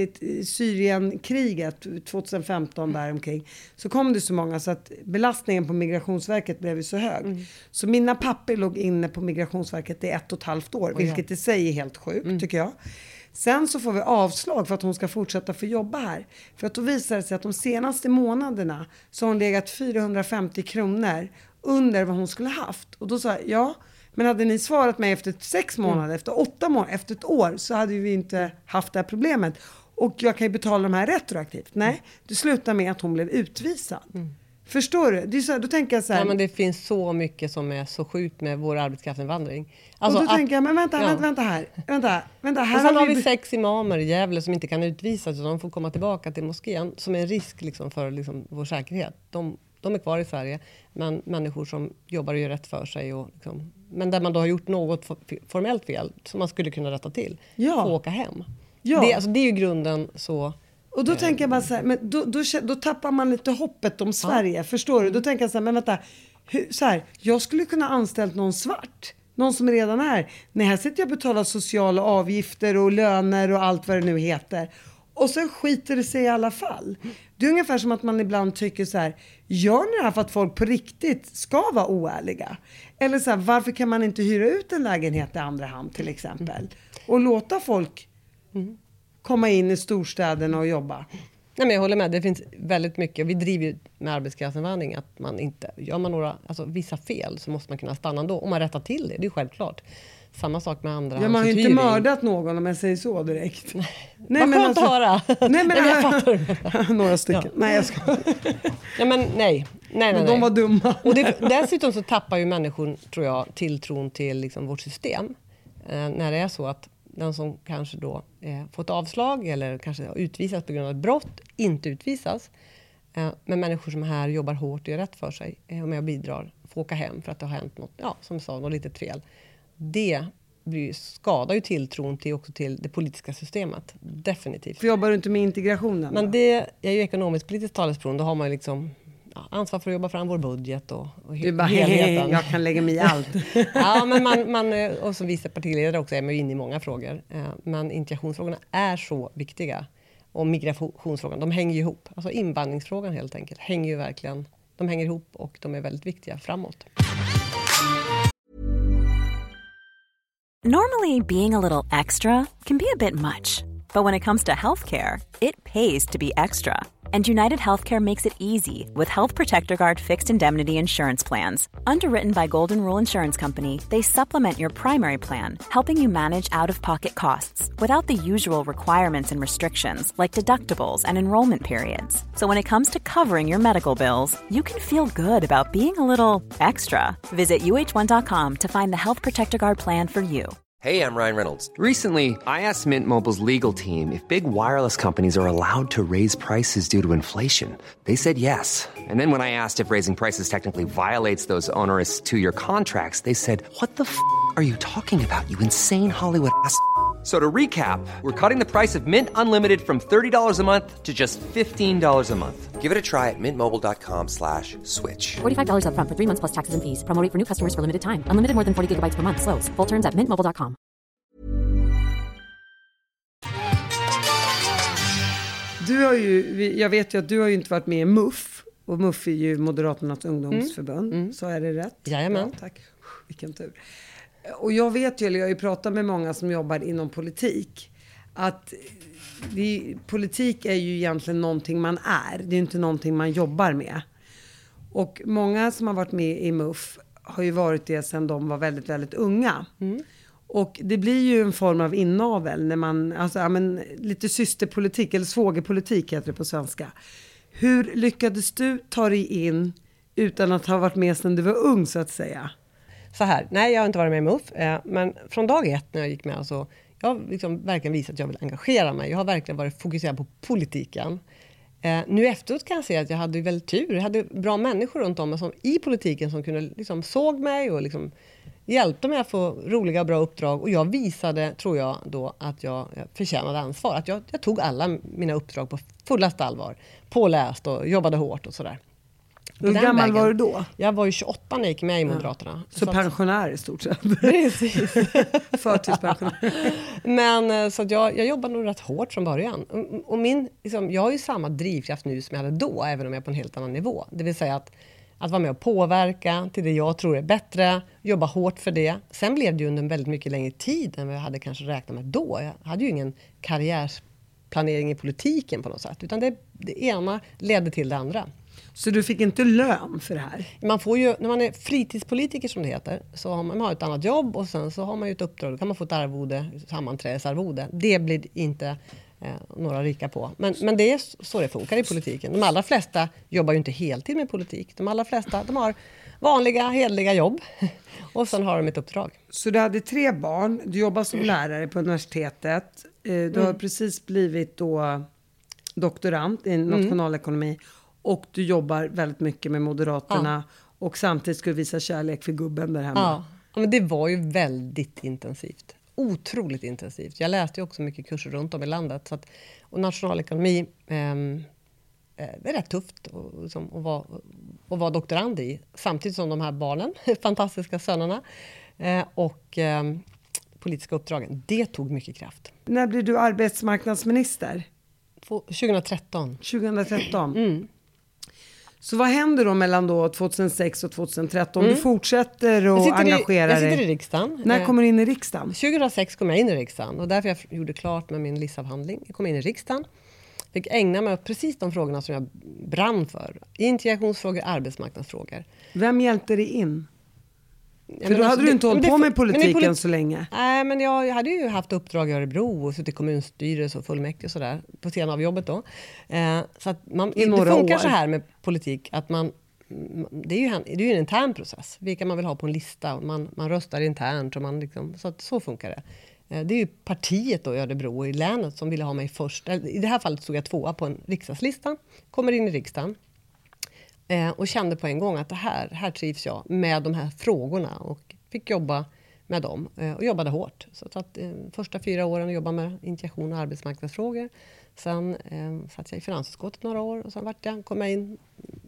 Syrienkriget tjugohundrafemton där omkring, så kom det så många så att belastningen på Migrationsverket blev så hög. Mm. Så mina papper låg inne på Migrationsverket i ett och ett halvt år, oh, vilket ja. i sig är helt sjukt mm. tycker jag. Sen så får vi avslag för att hon ska fortsätta få jobba här. För att då visar det sig att de senaste månaderna så har hon legat fyrahundrafemtio kronor under vad hon skulle haft. Och då sa jag, ja, men hade ni svarat mig efter sex månader, mm. efter åtta månader, efter ett år så hade vi inte haft det här problemet. Och jag kan ju betala de här retroaktivt. Nej, mm. det slutar med att hon blev utvisad. Mm. Förstår du? Det är så här, då tänker jag så här. Ja, men det finns så mycket som är så sjukt med vår arbetskraftsinvandring. Alltså, och då att, tänker jag, men vänta, ja. vänta, vänta här. Vänta, vänta här. Och sen har vi, vi sex imamer i Gävle som inte kan utvisas. Så de får komma tillbaka till moskén. Som är en risk liksom, för liksom, vår säkerhet. De, de är kvar i Sverige. Men människor som jobbar och gör rätt för sig. Och, liksom, men där man då har gjort något formellt fel som man skulle kunna rätta till. Ja. Får åka hem. Ja. Det, alltså, det är ju grunden så... Och då tänker jag bara så här, men då, då, då tappar man lite hoppet om Sverige, ja. Förstår du? Då tänker jag så här, men vänta, hur, så här, jag skulle kunna anställt någon svart, någon som redan är. Nej, här sitter jag och betalar sociala avgifter och löner och allt vad det nu heter. Och sen skiter det sig i alla fall. Det är ungefär som att man ibland tycker så här, gör ni det här för att folk på riktigt ska vara oärliga? Eller så här, varför kan man inte hyra ut en lägenhet i andra hand till exempel? Och låta folk... Mm. komma in i storstäderna och jobba. Nej, men jag håller med, det finns väldigt mycket. Vi driver ju med arbetskraftsinvandring att man inte, gör man några, alltså vissa fel så måste man kunna stanna ändå. Om man rättar till det, det är självklart. Samma sak med andra. Ja, man har ju inte mördat någon om jag säger så direkt. Nej, nej men alltså, höra. Nej, men nej, jag fattar. Några stycken. Ja. Nej, jag ska. Ja, men nej. Nej, nej, men de nej. var dumma. Och det, dessutom så tappar ju människor, tror jag, tilltron till liksom, vårt system. Eh, när det är så att den som kanske då eh, fått avslag eller kanske utvisas på grund av ett brott inte utvisas. Eh, men människor som här jobbar hårt och gör rätt för sig eh, och med och bidrar får åka hem för att det har hänt något, ja, som jag sa, något litet fel. Det blir, skadar ju tilltron till, också till det politiska systemet. Definitivt. För jobbar du inte med integrationen? Men det, jag är ju ekonomiskt politiskt talesperson. Då har man ju liksom... ansvar för att jobba fram vår budget och, och du bara, helheten. Jag kan lägga mig i allt. Ja, men man, man, och som vice partiledare också är man ju inne i många frågor. Men integrationsfrågorna är så viktiga. Och migrationsfrågan, de hänger ju ihop. Alltså invandringsfrågan helt enkelt hänger ju verkligen, de hänger ihop och de är väldigt viktiga framåt. Normally being a little extra can be a bit much. But when it comes to healthcare, it pays to be extra. And United Healthcare makes it easy with Health Protector Guard fixed indemnity insurance plans. Underwritten by Golden Rule Insurance Company, they supplement your primary plan, helping you manage out-of-pocket costs without the usual requirements and restrictions like deductibles and enrollment periods. So when it comes to covering your medical bills, you can feel good about being a little extra. Visit U H one dot com to find the Health Protector Guard plan for you. Hey, I'm Ryan Reynolds. Recently, I asked Mint Mobile's legal team if big wireless companies are allowed to raise prices due to inflation. They said yes. And then when I asked if raising prices technically violates those onerous two-year contracts, they said, what the f*** are you talking about, you insane Hollywood ass f- So to recap, we're cutting the price of Mint Unlimited from thirty dollars a month to just fifteen dollars a month. Give it a try at mintmobile.com slash switch. forty-five dollars up front for three months plus taxes and fees. Promo rate for new customers for limited time. Unlimited more than forty gigabytes per month. Slows full terms at mint mobile dot com. Du har ju, jag vet ju att du har ju inte varit med i M U F. Och M U F är ju Moderaternas ungdomsförbund. Mm. Mm. Så är det rätt? Jajamän. Ja, tack. Vilken tur. Och jag vet ju, eller jag har ju pratat med många som jobbar inom politik, att det, politik är ju egentligen någonting man är. Det är inte någonting man jobbar med. Och många som har varit med i M U F har ju varit det sedan de var väldigt, väldigt unga. Mm. Och det blir ju en form av inavel när man, alltså ja, men, lite systerpolitik eller svågerpolitik heter det på svenska. Hur lyckades du ta dig in utan att ha varit med sedan du var ung så att säga? Så här, nej jag har inte varit med i M U F, eh, men från dag ett när jag gick med så jag har liksom verkligen visat att jag vill engagera mig. Jag har verkligen varit fokuserad på politiken. Eh, nu efteråt kan jag säga att jag hade väldigt tur. Jag hade bra människor runt om mig som, i politiken som kunde liksom, såg mig och liksom, hjälpte mig att få roliga och bra uppdrag. Och jag visade, tror jag, då att jag, jag förtjänade ansvar. Att jag, jag tog alla mina uppdrag på fullaste allvar. Påläst och jobbade hårt och sådär. Hur gammal vägen, var du då? Jag var ju tjugoåtta när jag gick med i Moderaterna. Ja. Så, så pensionär i stort sett. Precis. Förtidspensionär. Men så att jag, jag jobbade nog rätt hårt från början. Och min, liksom, jag har ju samma drivkraft nu som jag hade då, även om jag är på en helt annan nivå. Det vill säga att, att vara med och påverka till det jag tror är bättre, jobba hårt för det. Sen blev det ju under en väldigt mycket längre tid än vad jag hade kanske räknat med då. Jag hade ju ingen karriärsplanering i politiken på något sätt, utan det, det ena ledde till det andra. Så du fick inte lön för det här? Man får ju, när man är fritidspolitiker som det heter, så har man, man har ett annat jobb och sen så har man ju ett uppdrag. Då kan man få ett arvode, sammanträdesarvode. Det blir inte eh, några rika på. Men, men det är så det funkar i politiken. De allra flesta jobbar ju inte heltid med politik. De allra flesta, de har vanliga, hederliga jobb och sen har de ett uppdrag. Så du hade tre barn, du jobbar som lärare på universitetet. Eh, du mm. har precis blivit då doktorand i nationalekonomi. Mm. Och du jobbar väldigt mycket med Moderaterna. Ja. Och samtidigt ska du visa kärlek för gubben där hemma. Ja. Ja, men det var ju väldigt intensivt. Otroligt intensivt. Jag läste ju också mycket kurser runt om i landet. Så att, och nationalekonomi eh, är rätt tufft att, liksom, att, vara, att vara doktorand i. Samtidigt som de här barnen, fantastiska sönerna. Eh, och eh, politiska uppdragen. Det tog mycket kraft. När blev du arbetsmarknadsminister? tjugohundratretton. tjugohundratretton. Mm. Så vad händer då mellan då tjugohundrasex och tjugohundratretton? Mm. Du fortsätter och engagera dig. Jag sitter i riksdagen. När kommer du in i riksdagen? tjugohundrasex kom jag in i riksdagen. Och därför jag gjorde klart med min livsavhandling. Jag kom in i riksdagen. Fick ägna mig åt precis de frågorna som jag brann för. Integrationsfrågor, arbetsmarknadsfrågor. Vem hjälpte dig in? Ja, för då alltså, hade du inte hållit det, på med politiken politi- så länge. Nej, men jag, jag hade ju haft uppdrag i Örebro och suttit i kommunstyrelse och fullmäktige och sådär på sidan av jobbet då. Eh, så att man, det funkar år. Så här med politik att man, det är ju, det är ju en intern process. Vilka man vill ha på en lista och man, man röstar internt och man liksom, så att så funkar det. Eh, det är ju partiet då i Örebro i länet som ville ha mig först. I det här fallet stod jag tvåa på en riksdagslista, kommer in i riksdagen. Eh, och kände på en gång att det här, här trivs jag med de här frågorna och fick jobba med dem eh, och jobbade hårt. Så att eh, första fyra åren jobbade med integration och arbetsmarknadsfrågor. Sen eh, satt jag i finansutskottet några år och sen vart jag, kom jag in,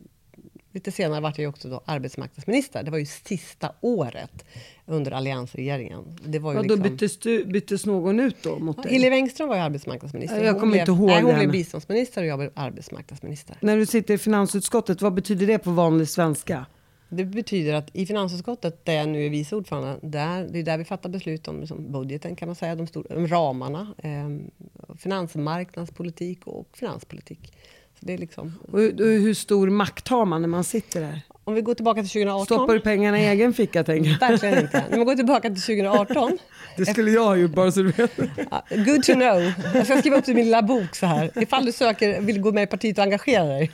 lite senare vart jag också då arbetsmarknadsminister. Det var ju sista året under alliansregeringen. Det var ju ja, liksom... då byttes, du, byttes någon ut då mot dig? Hillevi Engström var ju arbetsmarknadsminister. Jag kommer inte ihåg nej, hon den. blev biståndsminister och jag blev arbetsmarknadsminister. När du sitter i finansutskottet, vad betyder det på vanlig svenska? Det betyder att i finansutskottet, där jag nu är vice ordförande, där, det är där vi fattar beslut om liksom, budgeten kan man säga, de stora, om ramarna, eh, finansmarknadspolitik och finanspolitik. Så det är liksom, och hur, hur stor makt har man när man sitter där? Om vi går tillbaka till tjugoarton. Stoppar du pengarna i egen ficka, tänker jag? Verkligen inte. När man går tillbaka till tjugoarton. Det skulle jag ha gjort, bara så du vet. Good to know. Jag ska skriva upp till min lilla bok så här. Ifall du söker, vill gå med i partiet och engagera dig.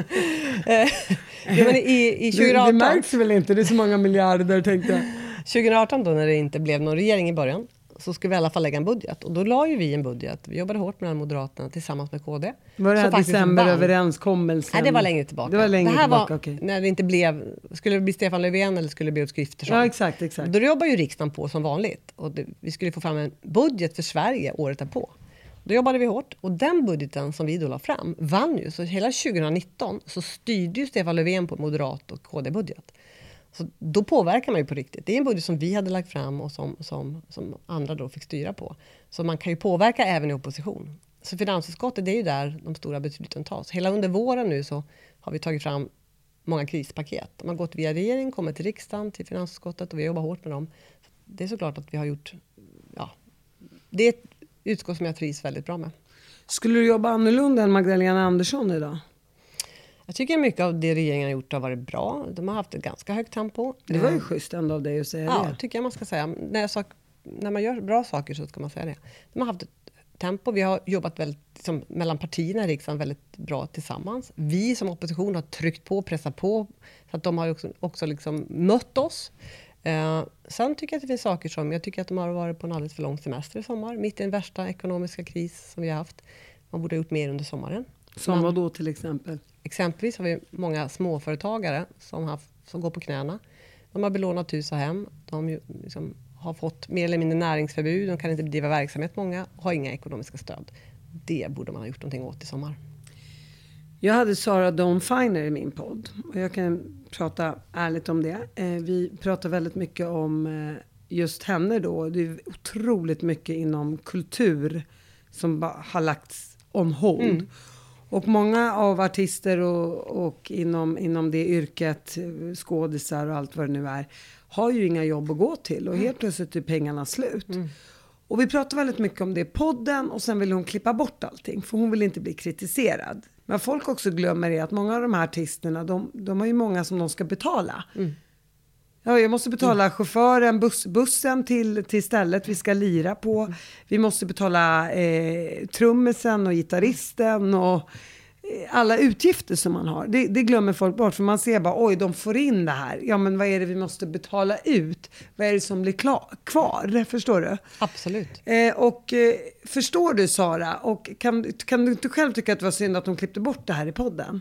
ja, men i, i tjugoarton, det, det märks väl inte, det är så många miljarder, tänkte jag. tjugoarton då, när det inte blev någon regering i början, så skulle vi i alla fall lägga en budget. Och då la ju vi en budget. Vi jobbade hårt med Moderaterna tillsammans med K D. Var det här decemberöverenskommelsen? Nej, det var längre tillbaka. Det var längre det här tillbaka, var okej. När det inte blev, skulle det bli Stefan Löfven eller skulle det bli ett Skriftersson? Ja, exakt, exakt. Då jobbar ju riksdagen på som vanligt. Och det, vi skulle få fram en budget för Sverige året därpå. Då jobbade vi hårt. Och den budgeten som vi då la fram vann ju. Så hela tjugonitton så styrde ju Stefan Löfven på moderat och K D-budget. Så då påverkar man ju på riktigt. Det är en budget som vi hade lagt fram och som, som, som andra då fick styra på. Så man kan ju påverka även i opposition. Så finansutskottet, det är ju där de stora besluten tas. Hela under våren nu så har vi tagit fram många krispaket. De har gått via regeringen, kommit till riksdagen, till finansutskottet och vi jobbar hårt med dem. Det är såklart att vi har gjort, ja, det är ett utskott som jag trivs väldigt bra med. Skulle du jobba annorlunda än Magdalena Andersson idag? Jag tycker mycket av det regeringen har gjort har varit bra. De har haft ett ganska högt tempo. Det var ju schysst ändå av dig att säga ja, det. Ja, tycker jag man ska säga. När jag sa när man gör bra saker så ska man säga det. De har haft ett tempo. Vi har jobbat väldigt, liksom, mellan partierna i riksdagen väldigt bra tillsammans. Vi som opposition har tryckt på, pressat på. Så att de har också, också liksom mött oss. Eh, sen tycker jag att det finns saker som, jag tycker att de har varit på en alldeles för lång semester i sommar. Mitt i den värsta ekonomiska kris som vi har haft. Man borde ha gjort mer under sommaren. Som vad då till exempel? Exempelvis har vi många småföretagare som, har, som går på knäna. De har belånat hus och hem. De liksom har fått mer eller mindre näringsförbud. De kan inte bedriva verksamhet, många. Har inga ekonomiska stöd. Det borde man ha gjort någonting åt i sommar. Jag hade Sara Dawn Finer i min podd. Och jag kan prata ärligt om det. Vi pratar väldigt mycket om just henne då. Det är otroligt mycket inom kultur som har lagts on hold. Mm. Och många av artister och, och inom, inom det yrket, skådisar och allt vad det nu är, har ju inga jobb att gå till. Och helt plötsligt är pengarna slut. Mm. Och vi pratar väldigt mycket om det i podden och sen vill hon klippa bort allting. För hon vill inte bli kritiserad. Men folk också glömmer är att många av de här artisterna, de, de har ju många som de ska betala. Mm. Ja, jag måste betala mm. chauffören, buss, bussen till, till stället vi ska lira på. Mm. Vi måste betala eh, trummisen och gitarristen och eh, alla utgifter som man har. Det, det glömmer folk bort, för man ser bara, oj, de får in det här. Ja, men vad är det vi måste betala ut? Vad är det som blir klar, kvar? Förstår du? Absolut. Eh, och eh, förstår du, Sara? Och kan, kan du inte själv tycka att det var synd att de klippte bort det här i podden?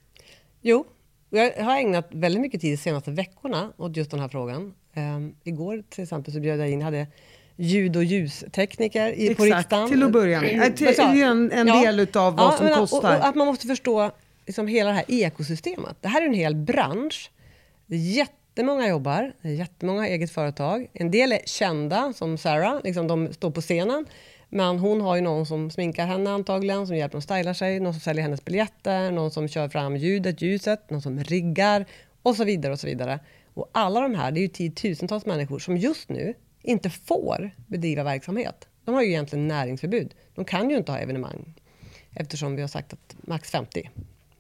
Jo. Jag har ägnat väldigt mycket tid de senaste veckorna åt just den här frågan. Um, igår till exempel så bjöd jag in, hade ljud- och ljustekniker i, Exakt, på riksdagen. Till att börja med. Mm. Det är ju en, en ja, del utav vad ja, som men, kostar. Och, och att man måste förstå liksom hela det här ekosystemet. Det här är en hel bransch. Det är jättemånga jobbar. Det är jättemånga eget företag. En del är kända, som Sarah. Liksom de står på scenen. Men hon har ju någon som sminkar henne antagligen, som hjälper henne att styla sig, någon som säljer hennes biljetter, någon som kör fram ljudet, ljuset, någon som riggar och så vidare och så vidare. Och alla de här, det är ju tiotusentals människor som just nu inte får bedriva verksamhet. De har ju egentligen näringsförbud. De kan ju inte ha evenemang eftersom vi har sagt att max femtio.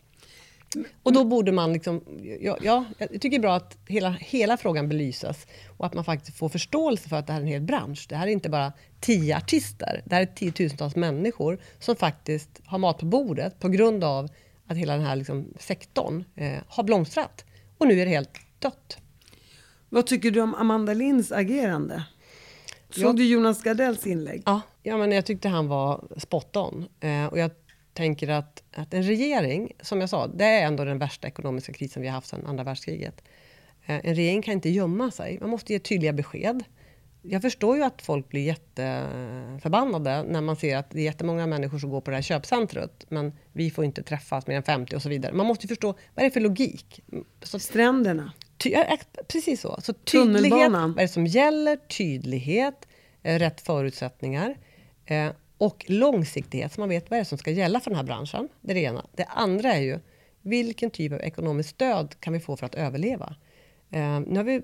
Och då borde man liksom, ja, ja, jag tycker det är bra att hela, hela frågan belyses och att man faktiskt får förståelse för att det här är en hel bransch. Det här är inte bara tio artister, det här är tiotusentals människor som faktiskt har mat på bordet på grund av att hela den här liksom sektorn eh, har blomstrat. Och nu är det helt dött. Vad tycker du om Amanda Linds agerande? Såg jag, du Jonas Gardells inlägg? Ja, ja, men jag tyckte han var spot on. Eh, och jag tänker att, att en regering, som jag sa, det är ändå den värsta ekonomiska krisen vi har haft sedan andra världskriget. Eh, en regering kan inte gömma sig. Man måste ge tydliga besked. Jag förstår ju att folk blir jätteförbannade när man ser att det är jättemånga människor som går på det här köpcentret, men vi får inte träffas mer än femtio och så vidare. Man måste ju förstå, vad är det för logik? Så, Stränderna. Ty, ja, precis så. Så tydlighet, vad är det som gäller? Tydlighet, eh, rätt förutsättningar eh, och långsiktighet, så man vet vad är det som ska gälla för den här branschen. Det är det ena. Det andra är ju, vilken typ av ekonomiskt stöd kan vi få för att överleva? Eh, nu har vi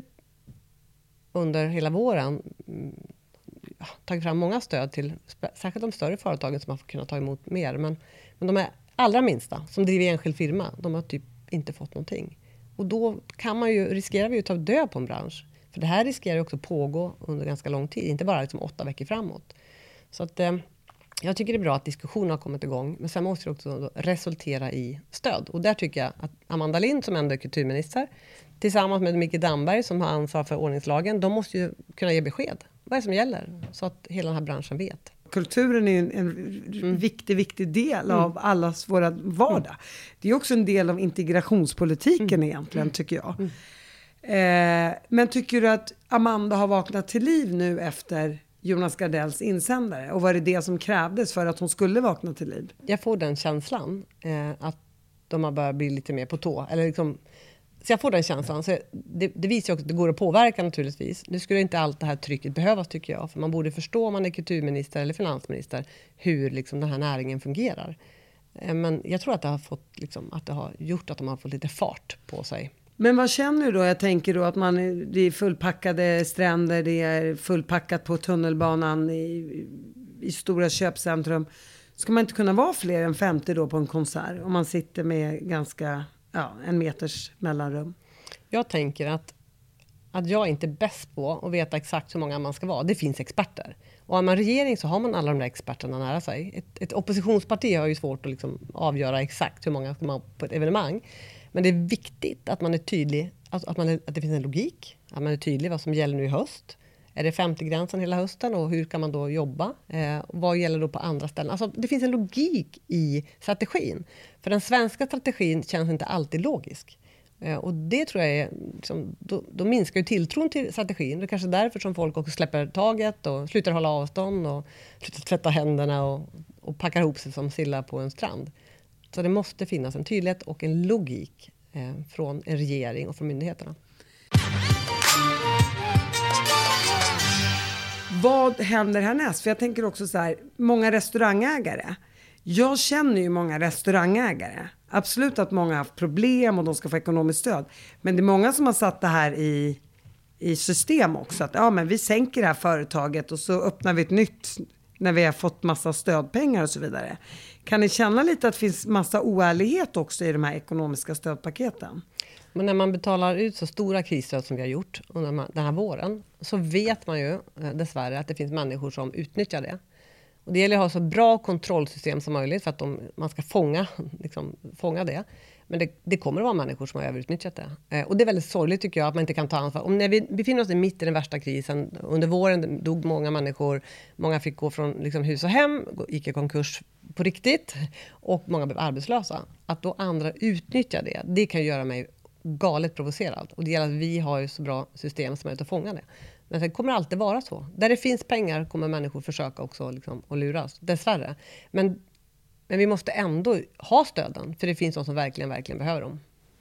under hela våren ja, tagit fram många stöd till särskilt de större företagen som har kunnat ta emot mer. Men, men de är allra minsta, som driver enskild firma, de har typ inte fått någonting. Och då kan man ju, riskerar vi ju att ta död på en bransch. För det här riskerar ju också pågå under ganska lång tid, inte bara liksom åtta veckor framåt. Så att, eh, jag tycker det är bra att diskussionen har kommit igång, men sen måste det också resultera i stöd. Och där tycker jag att Amanda Lind, som ändå är kulturminister, tillsammans med Micke Damberg som har ansvar för ordningslagen, de måste ju kunna ge besked. Vad är det som gäller? Så att hela den här branschen vet. Kulturen är en, en mm. viktig, viktig del mm. av allas våra vardag. Mm. Det är också en del av integrationspolitiken mm. egentligen, tycker jag. Mm. Eh, men tycker du att Amanda har vaknat till liv nu efter Jonas Gardells insändare? Och var det det som krävdes för att hon skulle vakna till liv? Jag får den känslan eh, att de har börjat bli lite mer på tå. Eller liksom, så jag får den känslan. Så det, det visar ju också att det går att påverka naturligtvis. Nu skulle inte allt det här trycket behövas, tycker jag. För man borde förstå om man är kulturminister eller finansminister hur liksom den här näringen fungerar. Eh, men jag tror att det har fått, liksom, att det har gjort att de har fått lite fart på sig. Men vad känner du då? Jag tänker då att man är, det är fullpackade stränder, det är fullpackat på tunnelbanan i, i stora köpcentrum. Ska man inte kunna vara fler än femtio då på en konsert om man sitter med ganska, ja, en meters mellanrum? Jag tänker att att jag inte är bäst på att veta exakt hur många man ska vara. Det finns experter. Och är man regering så har man alla de där experterna nära sig. Ett, ett oppositionsparti har ju svårt att liksom avgöra exakt hur många ska man ha på ett evenemang. Men det är viktigt att man är tydlig, att, att, man är, att det finns en logik. Att man är tydlig vad som gäller nu i höst. Är det femtio-gränsen hela hösten och hur kan man då jobba? Eh, vad gäller då på andra ställen? Alltså, det finns en logik i strategin. För den svenska strategin känns inte alltid logisk. Eh, och det tror jag är, liksom, då, då minskar ju tilltron till strategin. Det är kanske därför som folk också släpper taget och slutar hålla avstånd och slutar tvätta händerna och, och packar ihop sig som sillar på en strand. Så det måste finnas en tydlighet och en logik eh, från en regering och från myndigheterna. Vad händer härnäst? För jag tänker också så här, många restaurangägare. Jag känner ju många restaurangägare. Absolut att många har haft problem och de ska få ekonomiskt stöd. Men det är många som har satt det här i, i system också. Att ja, men vi sänker det här företaget och så öppnar vi ett nytt när vi har fått massa stödpengar och så vidare. Kan ni känna lite att det finns massa oärlighet också i de här ekonomiska stödpaketen? Men när man betalar ut så stora krisstöd som vi har gjort under den här våren så vet man ju dessvärre att det finns människor som utnyttjar det. Och det gäller att ha så bra kontrollsystem som möjligt för att de, man ska fånga, liksom, fånga det. Men det, det kommer att vara människor som har överutnyttjat det. Eh, och det är väldigt sorgligt tycker jag att man inte kan ta ansvar. Om när vi befinner oss mitt i den värsta krisen, under våren dog många människor, många fick gå från liksom, hus och hem, gick i konkurs på riktigt och många blev arbetslösa. Att då andra utnyttjar det, det kan göra mig galet provocerad. Och det gäller att vi har ju så bra system som möjligt att fånga det. Men det kommer alltid vara så. Där det finns pengar kommer människor försöka också liksom, att luras. Dessvärre. Men, men vi måste ändå ha stöden. För det finns de som verkligen, verkligen behöver dem.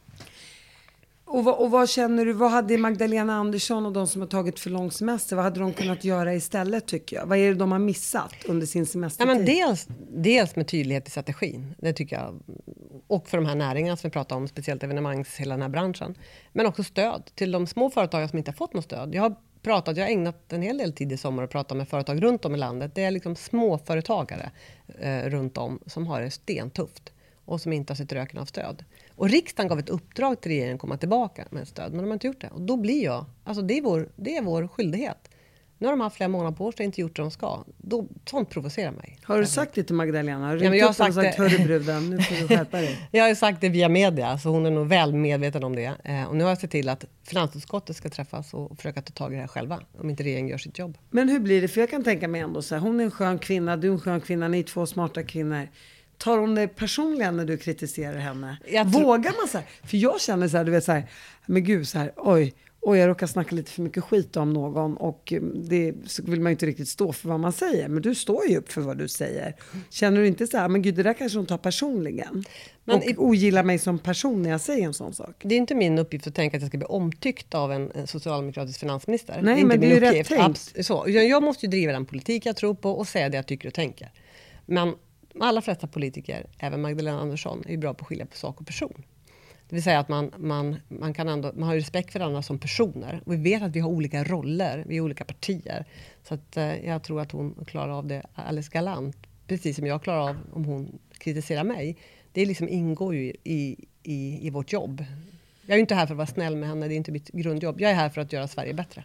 Och vad, och vad känner du, vad hade Magdalena Andersson och de som har tagit för lång semester, vad hade de kunnat göra istället tycker jag? Vad är det de har missat under sin semestertid? Ja, men dels, dels med tydlighet i strategin, det tycker jag. Och för de här näringarna som vi pratar om, speciellt evenemangs, hela den här branschen. Men också stöd till de små företag som inte har fått något stöd. Jag har pratat, jag har ägnat en hel del tid i sommar att prata med företag runt om i landet. Det är liksom småföretagare eh, runt om som har det stentufft och som inte har sett röken av stöd. Och riksdagen gav ett uppdrag till regeringen att komma tillbaka med stöd, men de har inte gjort det. Och då blir jag, alltså det är vår, det är vår skyldighet. Nu har de haft flera månader på sig och inte gjort det de ska. Då, sånt provocerar mig. Har du sagt det till Magdalena? Har du ja, ringt jag upp och sagt, hörru bruden, nu får du skärpa dig. Jag har ju sagt det via media, så hon är nog väl medveten om det. Eh, och nu har jag sett till att finansutskottet ska träffas och försöka ta tag i det här själva, om inte regeringen gör sitt jobb. Men hur blir det? För jag kan tänka mig ändå så här, hon är en skön kvinna, du är en skön kvinna, ni är två smarta kvinnor. Tar hon det personligen när du kritiserar henne? Jag tror... Vågar man så här? För jag känner så här, du vet så här, men gud så här, oj, oj jag råkar snacka lite för mycket skit om någon och det så vill man ju inte riktigt stå för vad man säger. Men du står ju upp för vad du säger. Känner du inte så här, men gud det där kanske hon tar personligen? Men och i... ogillar mig som person när jag säger en sån sak. Det är inte min uppgift att tänka att jag ska bli omtyckt av en, en socialdemokratisk finansminister. Nej, det är men inte det är min ju uppgift. rätt tänkt. Så, jag måste ju driva den politik jag tror på och säga det jag tycker och tänker. Men alla flesta politiker, även Magdalena Andersson, är ju bra på att skilja på sak och person. Det vill säga att man, man, man, kan ändå, man har ju respekt för andra som personer. Och vi vet att vi har olika roller, vi är olika partier. Så att, eh, jag tror att hon klarar av det alldeles galant. Precis som jag klarar av om hon kritiserar mig. Det liksom ingår ju i, i, i vårt jobb. Jag är ju inte här för att vara snäll med henne, det är inte mitt grundjobb. Jag är här för att göra Sverige bättre.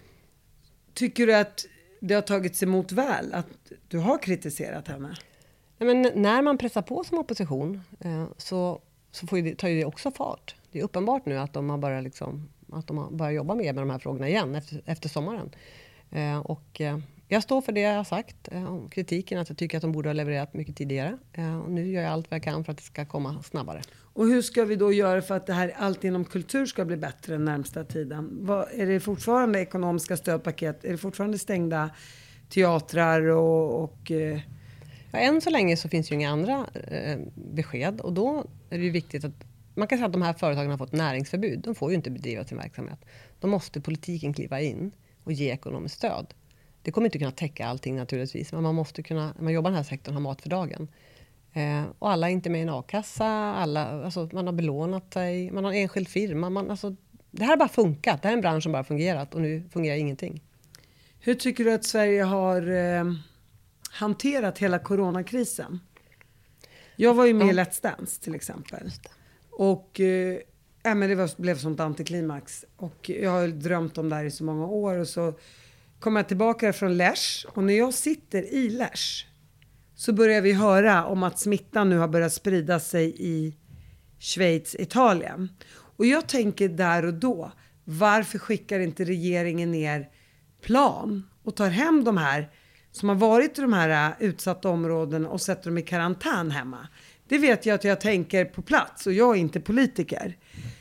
Tycker du att det har tagits emot väl att du har kritiserat henne? Ja, men när man pressar på som opposition eh, så, så får ju det, tar ju det också fart. Det är uppenbart nu att de har börjat, liksom, att de har börjat jobba mer med de här frågorna igen efter, efter sommaren. Eh, och eh, jag står för det jag har sagt eh, om kritiken, att jag tycker att de borde ha levererat mycket tidigare. Eh, och nu gör jag allt vad jag kan för att det ska komma snabbare. Och hur ska vi då göra för att det här allt inom kultur ska bli bättre den närmsta tiden? Vad, är det fortfarande ekonomiska stödpaket? Är det fortfarande stängda teatrar och... och eh... ja, än så länge så finns ju inga andra eh, besked. Och då är det ju viktigt att... Man kan säga att de här företagen har fått näringsförbud. De får ju inte bedriva sin verksamhet. Då måste politiken kliva in och ge ekonomiskt stöd. Det kommer inte kunna täcka allting naturligtvis. Men man måste kunna... När man jobbar i den här sektorn ha mat för dagen. Eh, och alla är inte med i en a-kassa. Alla, alltså, man har belånat sig. Man har en enskild firma. Man, alltså, det här har bara funkat. Det här är en bransch som bara fungerat. Och nu fungerar ingenting. Hur tycker du att Sverige har eh, hanterat hela coronakrisen? Jag var ju med ja. i Let's Dance till exempel. Och eh, Ja, men det var, blev sånt antiklimax. Och jag har drömt om det här i så många år. Och så kom jag tillbaka från Lesch. Och när jag sitter i Lesch så börjar vi höra om att smittan nu har börjat sprida sig i Schweiz, Italien. Och jag tänker där och då, varför skickar inte regeringen ner plan och tar hem de här som har varit i de här utsatta områdena och sätter dem i karantän hemma? Det vet jag att jag tänker på plats och jag är inte politiker.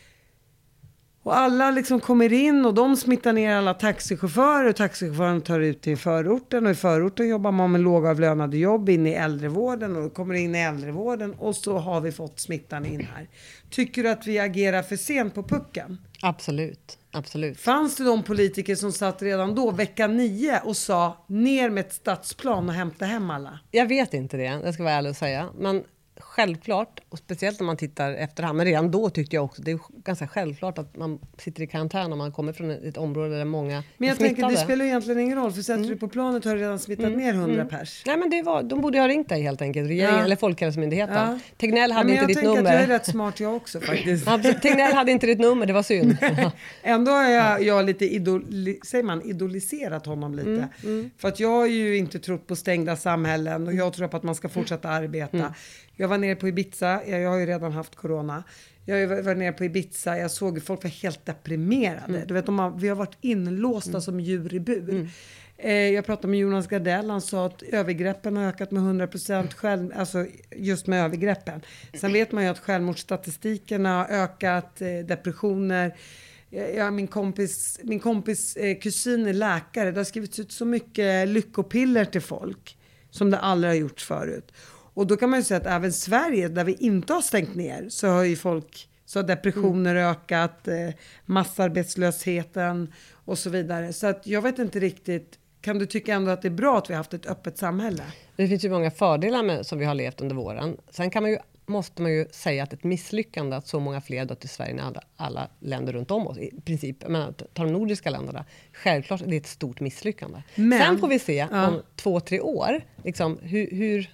Och alla liksom kommer in och de smittar ner alla taxichaufförer och taxichauffören tar ut till förorten och i förorten jobbar man med lågavlönade jobb in i äldrevården och kommer in i äldrevården och så har vi fått smittan in här. Tycker du att vi agerar för sent på pucken? Absolut, absolut. Fanns det de politiker som satt redan då vecka nio och sa ner med ett stadsplan och hämta hem alla? Jag vet inte det, det ska vara ärlig att säga. Men självklart, och speciellt när man tittar efterhand, men redan då tyckte jag också, det är ganska självklart att man sitter i karantän om man kommer från ett område där många Men jag smittade. tänker, det spelar egentligen ingen roll, för sätter mm. du på planet har du redan smittat mm. ner hundra mm. pers. Nej, men det var, de borde ha ringt dig helt enkelt, regeringen ja. eller Folkhälsomyndigheten. Ja. Tegnell hade ja, inte ditt nummer. Jag tänker att jag är rätt smart jag också faktiskt. Tegnell hade inte ditt nummer, det var synd. Ändå har jag, jag lite idol, säger man, idoliserat honom lite. Mm. Mm. För att jag har ju inte trott på stängda samhällen och jag tror på att man ska fortsätta arbeta. Mm. Jag var nere på Ibiza, jag, jag har ju redan haft corona. Jag var, var nere på Ibiza, jag såg att folk var helt deprimerade. Mm. Du vet, de har, vi har varit inlåsta mm. som djur i bur. Mm. Eh, jag pratade med Jonas Gardell, han sa att övergreppen har ökat med hundra procent själv, alltså just med övergreppen. Sen vet man ju att självmordsstatistiken har ökat, eh, depressioner. Ja, min kompis, min kompis eh, kusin är läkare, det har skrivits ut så mycket lyckopiller till folk som det aldrig har gjorts förut. Och då kan man ju säga att även Sverige, där vi inte har stängt ner, så har ju folk, så har depressioner mm. ökat, eh, massarbetslösheten och så vidare. Så att jag vet inte riktigt, kan du tycka ändå att det är bra att vi har haft ett öppet samhälle? Det finns ju många fördelar med som vi har levt under våren. Sen kan man ju, måste man ju säga att ett misslyckande att så många fler dött i Sverige än alla, alla länder runt om oss i princip. Jag menar, ta de nordiska länderna. Självklart är det ett stort misslyckande. Men, sen får vi se ja. om två, tre år liksom, hur... hur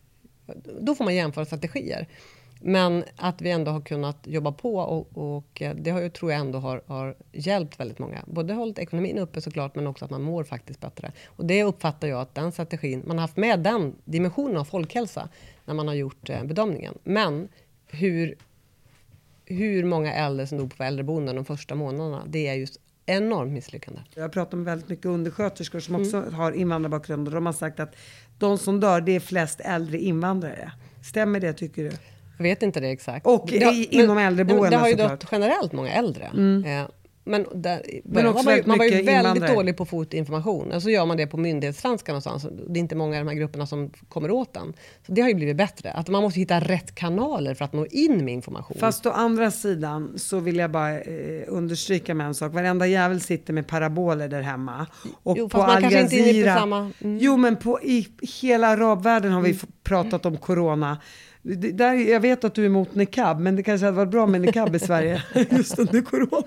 då får man jämföra strategier. Men att vi ändå har kunnat jobba på och, och det har ju, tror jag ändå har, har hjälpt väldigt många. Både hållit ekonomin uppe såklart, men också att man mår faktiskt bättre. Och det uppfattar jag att den strategin, man har haft med den dimensionen av folkhälsa när man har gjort eh, bedömningen. Men hur, hur många äldre som dog på äldreboenden de första månaderna, det är just enormt misslyckande. Jag pratar med väldigt mycket undersköterskor som också mm. har invandrarbakgrund och de har sagt att de som dör, det är flest äldre invandrare. Stämmer det, tycker du? Jag vet inte det exakt. Och det har, inom äldreboenden. Det har ju dött generellt många äldre. Mm. Eh, men där, men också man, man var ju väldigt invandrare. dålig på att få ut information. Och så gör man det på myndighetssvenska någonstans. Det är inte många av de här grupperna som kommer åt den. Så det har ju blivit bättre. Att man måste hitta rätt kanaler för att nå in med information. Fast å andra sidan så vill jag bara eh, understryka med en sak. Varenda jävel sitter med paraboler där hemma. Och jo, på Al Jazeera. Samma... Mm. Jo, men på, i hela arabvärlden har vi mm. pratat om corona. Där, jag vet att du är emot niqab, men det kanske hade varit bra med niqab i Sverige just under corona.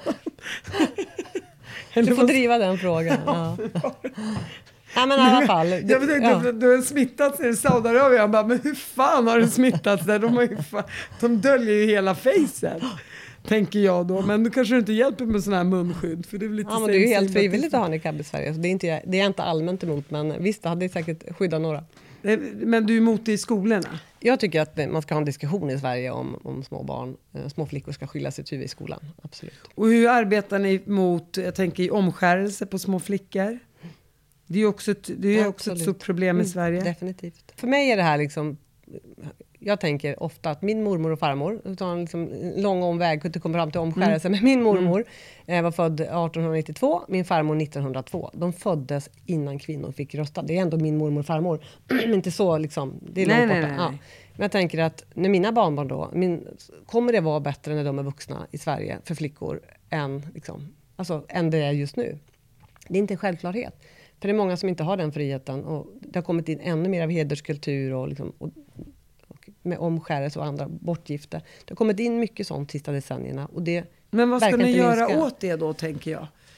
Du får driva den frågan. Ja. Ja, men i alla fall. Jag tänkte, ja. Du har smittats i Saudiarabien. Jag bara, men hur fan har du smittats där? De, har ju fan, de döljer ju hela facet. Tänker jag då. Men du kanske inte hjälper med sån här munskydd. För det är lite ja, men det är ju helt frivilligt att ha niqab i Sverige. Så det är inte, det är inte allmänt emot. Men visst, det hade säkert skyddat några. Men du är emot det i skolorna? Jag tycker att man ska ha en diskussion i Sverige om, om små barn, små flickor ska skylla sitt huvud i skolan. Absolut. Och hur arbetar ni mot, jag tänker i omskärelse på små flickor? Det är ju också ett, det är ja, också ett stort problem mm, i Sverige. Definitivt. För mig är det här liksom, jag tänker ofta att min mormor och farmor, utan liksom en lång omväg kunde komma fram till omskärelse, mm. men min mormor mm. var född arton nittiotvå, min farmor nittonhundratvå. De föddes innan kvinnor fick rösta. Det är ändå min mormor och farmor. Inte så liksom, det är långt nej, borta. Nej, nej, ja. Men jag tänker att när mina barnbarn då, min, kommer det vara bättre när de är vuxna i Sverige för flickor än, liksom, alltså, än det är just nu? Det är inte en självklarhet. För det är många som inte har den friheten och det har kommit in ännu mer av hederskultur och, liksom, och, och med omskärelse och andra bortgifte. Det har kommit in mycket sånt sista decennierna och det men vad ska ni göra minska. åt det då, tänker jag?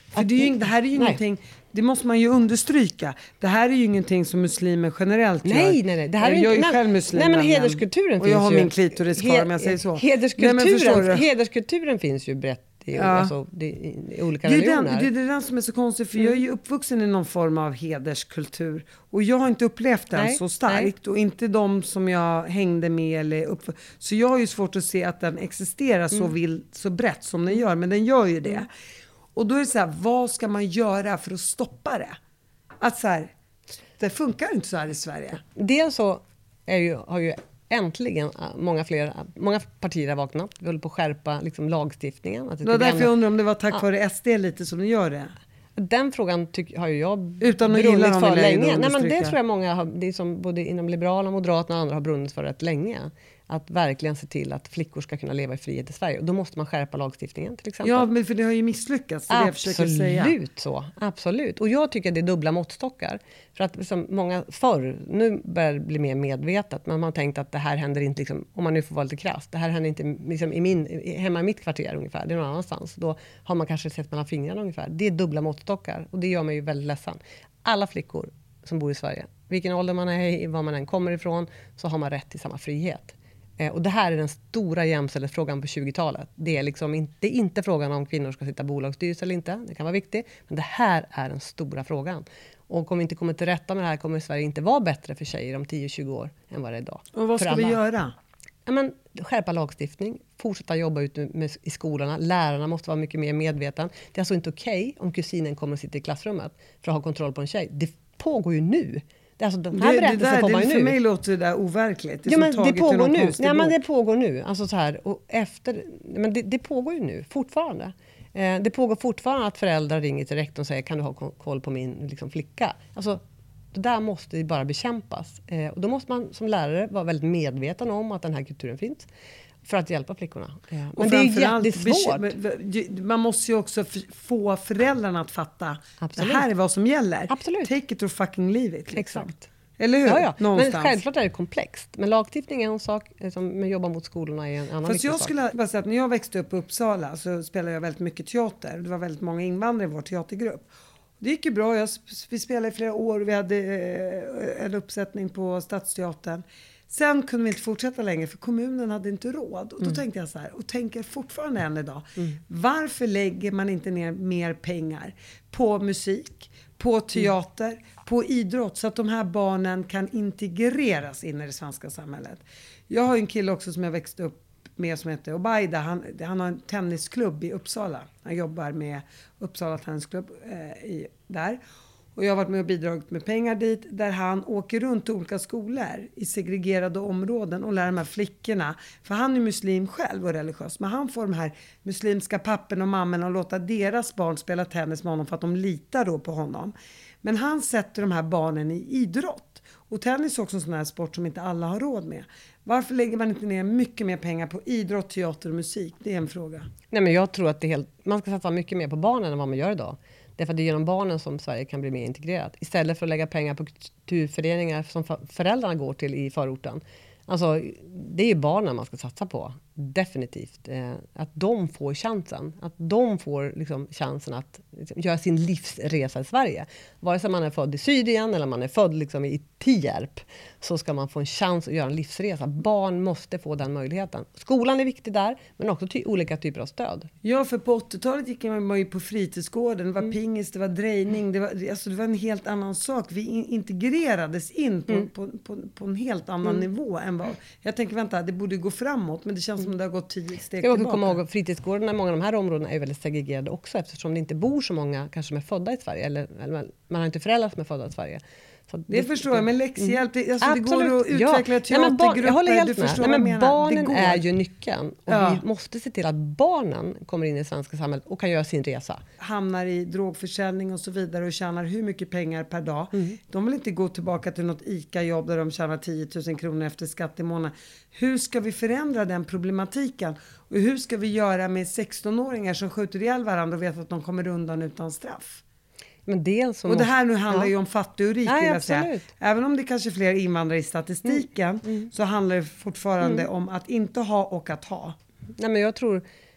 För det, är ju, det här är ju nej. ingenting, det måste man ju understryka. Det här är ju ingenting som muslimer generellt gör. Nej, nej, nej. Det här är jag är ju nej, själv muslim. Nej, men hederskulturen och finns ju. jag har min klitoris kvar, om jag säger så. Hederskulturen, nej, hederskulturen finns ju brett i, ja. alltså, det, i olika det är religioner. Den, det är den som är så konstigt, för mm. jag är ju uppvuxen i någon form av hederskultur. Och jag har inte upplevt den nej, så starkt. Nej. Och inte de som jag hängde med. Eller upp, så jag har ju svårt att se att den existerar mm. så, vill, så brett som den gör. Men den gör ju det. Mm. Och då är det så här, vad ska man göra för att stoppa det? Att så här, det funkar inte så här i Sverige. Dels så är ju, har ju äntligen många fler, många partier har vaknat. Vi håller på att skärpa liksom, lagstiftningen. Att det det var därför ändå, jag undrar om det var tack vare S D lite som de gör det. Den frågan tyck, har ju jag utan att gilla dem för länge. Nej, men det tror jag många har, det är som både inom Liberala, Moderaterna och andra har brunnit för rätt länge. Att verkligen se till att flickor ska kunna leva i frihet i Sverige. Och då måste man skärpa lagstiftningen till exempel. Ja, men för det har ju misslyckats. Det är det jag försöker säga. Absolut så. Absolut. Och jag tycker att det är dubbla måttstockar. För att liksom många förr, nu börjar det bli mer medvetet. Men man har tänkt att det här händer inte, liksom, om man nu får vara lite krass. Det här händer inte liksom, i min, hemma i mitt kvarter ungefär. Det är någon annanstans. Då har man kanske sett mellan fingrarna ungefär. Det är dubbla måttstockar. Och det gör mig ju väldigt ledsen. Alla flickor som bor i Sverige, vilken ålder man är i, var man än kommer ifrån, så har man rätt till samma frihet. Eh, och det här är den stora jämställdhetsfrågan på tjugotalet. Det är, liksom in, det är inte frågan om kvinnor ska sitta i bolagsstyrelse eller inte. Det kan vara viktigt. Men det här är den stora frågan. Och om vi inte kommer till rätta med det här kommer Sverige inte vara bättre för tjejer om tio till tjugo år än vad det är idag. Och vad ska vi göra? Ja, men, skärpa lagstiftning, fortsätta jobba ute med, i skolorna. Lärarna måste vara mycket mer medvetna. Det är alltså inte okej okay om kusinen kommer och sitter i klassrummet för att ha kontroll på en tjej. Det pågår ju nu. Det, är alltså, de här det, det, där, kommer det ju för nu. mig låter det där overkligt. Det, ja, men det pågår nu. Nej, men det pågår nu. Alltså så här, och efter, men det, det pågår ju nu, fortfarande. Eh, det pågår fortfarande att föräldrar ringer till rektorn och säger, kan du ha koll på min liksom, flicka? Alltså, det där måste ju bara bekämpas. Eh, och då måste man som lärare vara väldigt medveten om att den här kulturen finns. För att hjälpa flickorna. Ja. Men det är jättesvårt. Man måste ju också få föräldrarna att fatta. Absolut. Det här är vad som gäller. Absolut. Take it or fucking leave it. Liksom. Exakt. Eller hur? Ja, ja. Någonstans. Men självklart är det komplext. Men lagstiftning är en sak. Men jobba mot skolorna är en annan Fast jag sak. skulle bara säga att när jag växte upp i Uppsala så spelade jag väldigt mycket teater. Det var väldigt många invandrare i vår teatergrupp. Det gick ju bra. Jag, vi spelade i flera år. Vi hade eh, en uppsättning på Stadsteatern. Sen kunde vi inte fortsätta längre för kommunen hade inte råd. Och då mm. tänkte jag så här, och tänker fortfarande än idag. Mm. Varför lägger man inte ner mer pengar på musik, på teater, mm. på idrott så att de här barnen kan integreras in i det svenska samhället? Jag har en kille också som jag växte upp med som heter Obaida. Han, han har en tennisklubb i Uppsala. Han jobbar med Uppsala tennisklubb eh, i, där. Och jag har varit med och bidragit med pengar dit där han åker runt till olika skolor i segregerade områden och lär de här flickorna. För han är muslim själv och religiös. Men han får de här muslimska papporna och mammorna och låta deras barn spela tennis med honom för att de litar då på honom. Men han sätter de här barnen i idrott. Och tennis är också en sån här sport som inte alla har råd med. Varför lägger man inte ner mycket mer pengar på idrott, teater och musik? Det är en fråga. Nej, men jag tror att det är helt, man ska satsa mycket mer på barnen än vad man gör idag. Därför att det är genom barnen som Sverige kan bli mer integrerat. Istället för att lägga pengar på kulturföreningar som föräldrarna går till i förorten. Alltså, det är ju barnen man ska satsa på. Definitivt. Eh, att de får chansen. Att de får liksom, chansen att liksom, göra sin livsresa i Sverige. Vare sig man är född i Sydien eller man är född liksom, i Tierp. Så ska man få en chans att göra en livsresa. Barn måste få den möjligheten. Skolan är viktig där. Men också ty- olika typer av stöd. Ja, för på åttiotalet gick man ju på fritidsgården. Det var mm. pingis, det var drejning. Det var, alltså, det var en helt annan sak. Vi in- integrerades in på, mm. på, på, på en helt annan mm. nivå än vad... Jag tänker, vänta, det borde gå framåt. Men det känns som det har gått tio steg jag tillbaka. Komma ihåg, fritidsgårdarna i många av de här områdena är väldigt segregerade också. Eftersom det inte bor så många kanske som är födda i Sverige. Eller, eller man har inte föräldrar som är födda i Sverige. Så det, det förstår jag, men läxhjälp, det, alltså det går att ja. utveckla teatergrupper. Nej, barn, jag håller helt du förstår med. Nej, men barnen det är ju nyckeln. Och ja. vi måste se till att barnen kommer in i det svenska samhället och kan göra sin resa. Hamnar i drogförsäljning och så vidare och tjänar hur mycket pengar per dag. Mm. De vill inte gå tillbaka till något ICA-jobb där de tjänar tio tusen kronor efter skatt i månaden. Hur ska vi förändra den problematiken? Och hur ska vi göra med sexton-åringar som skjuter ihjäl varandra och vet att de kommer undan utan straff? Men dels och det här nu handlar ja. ju om fattig och rik, Nej, vill jag säga. Även om det kanske är fler invandrare i statistiken mm. Mm. så handlar det fortfarande mm. om att inte ha och att ha. Nej, men jag tror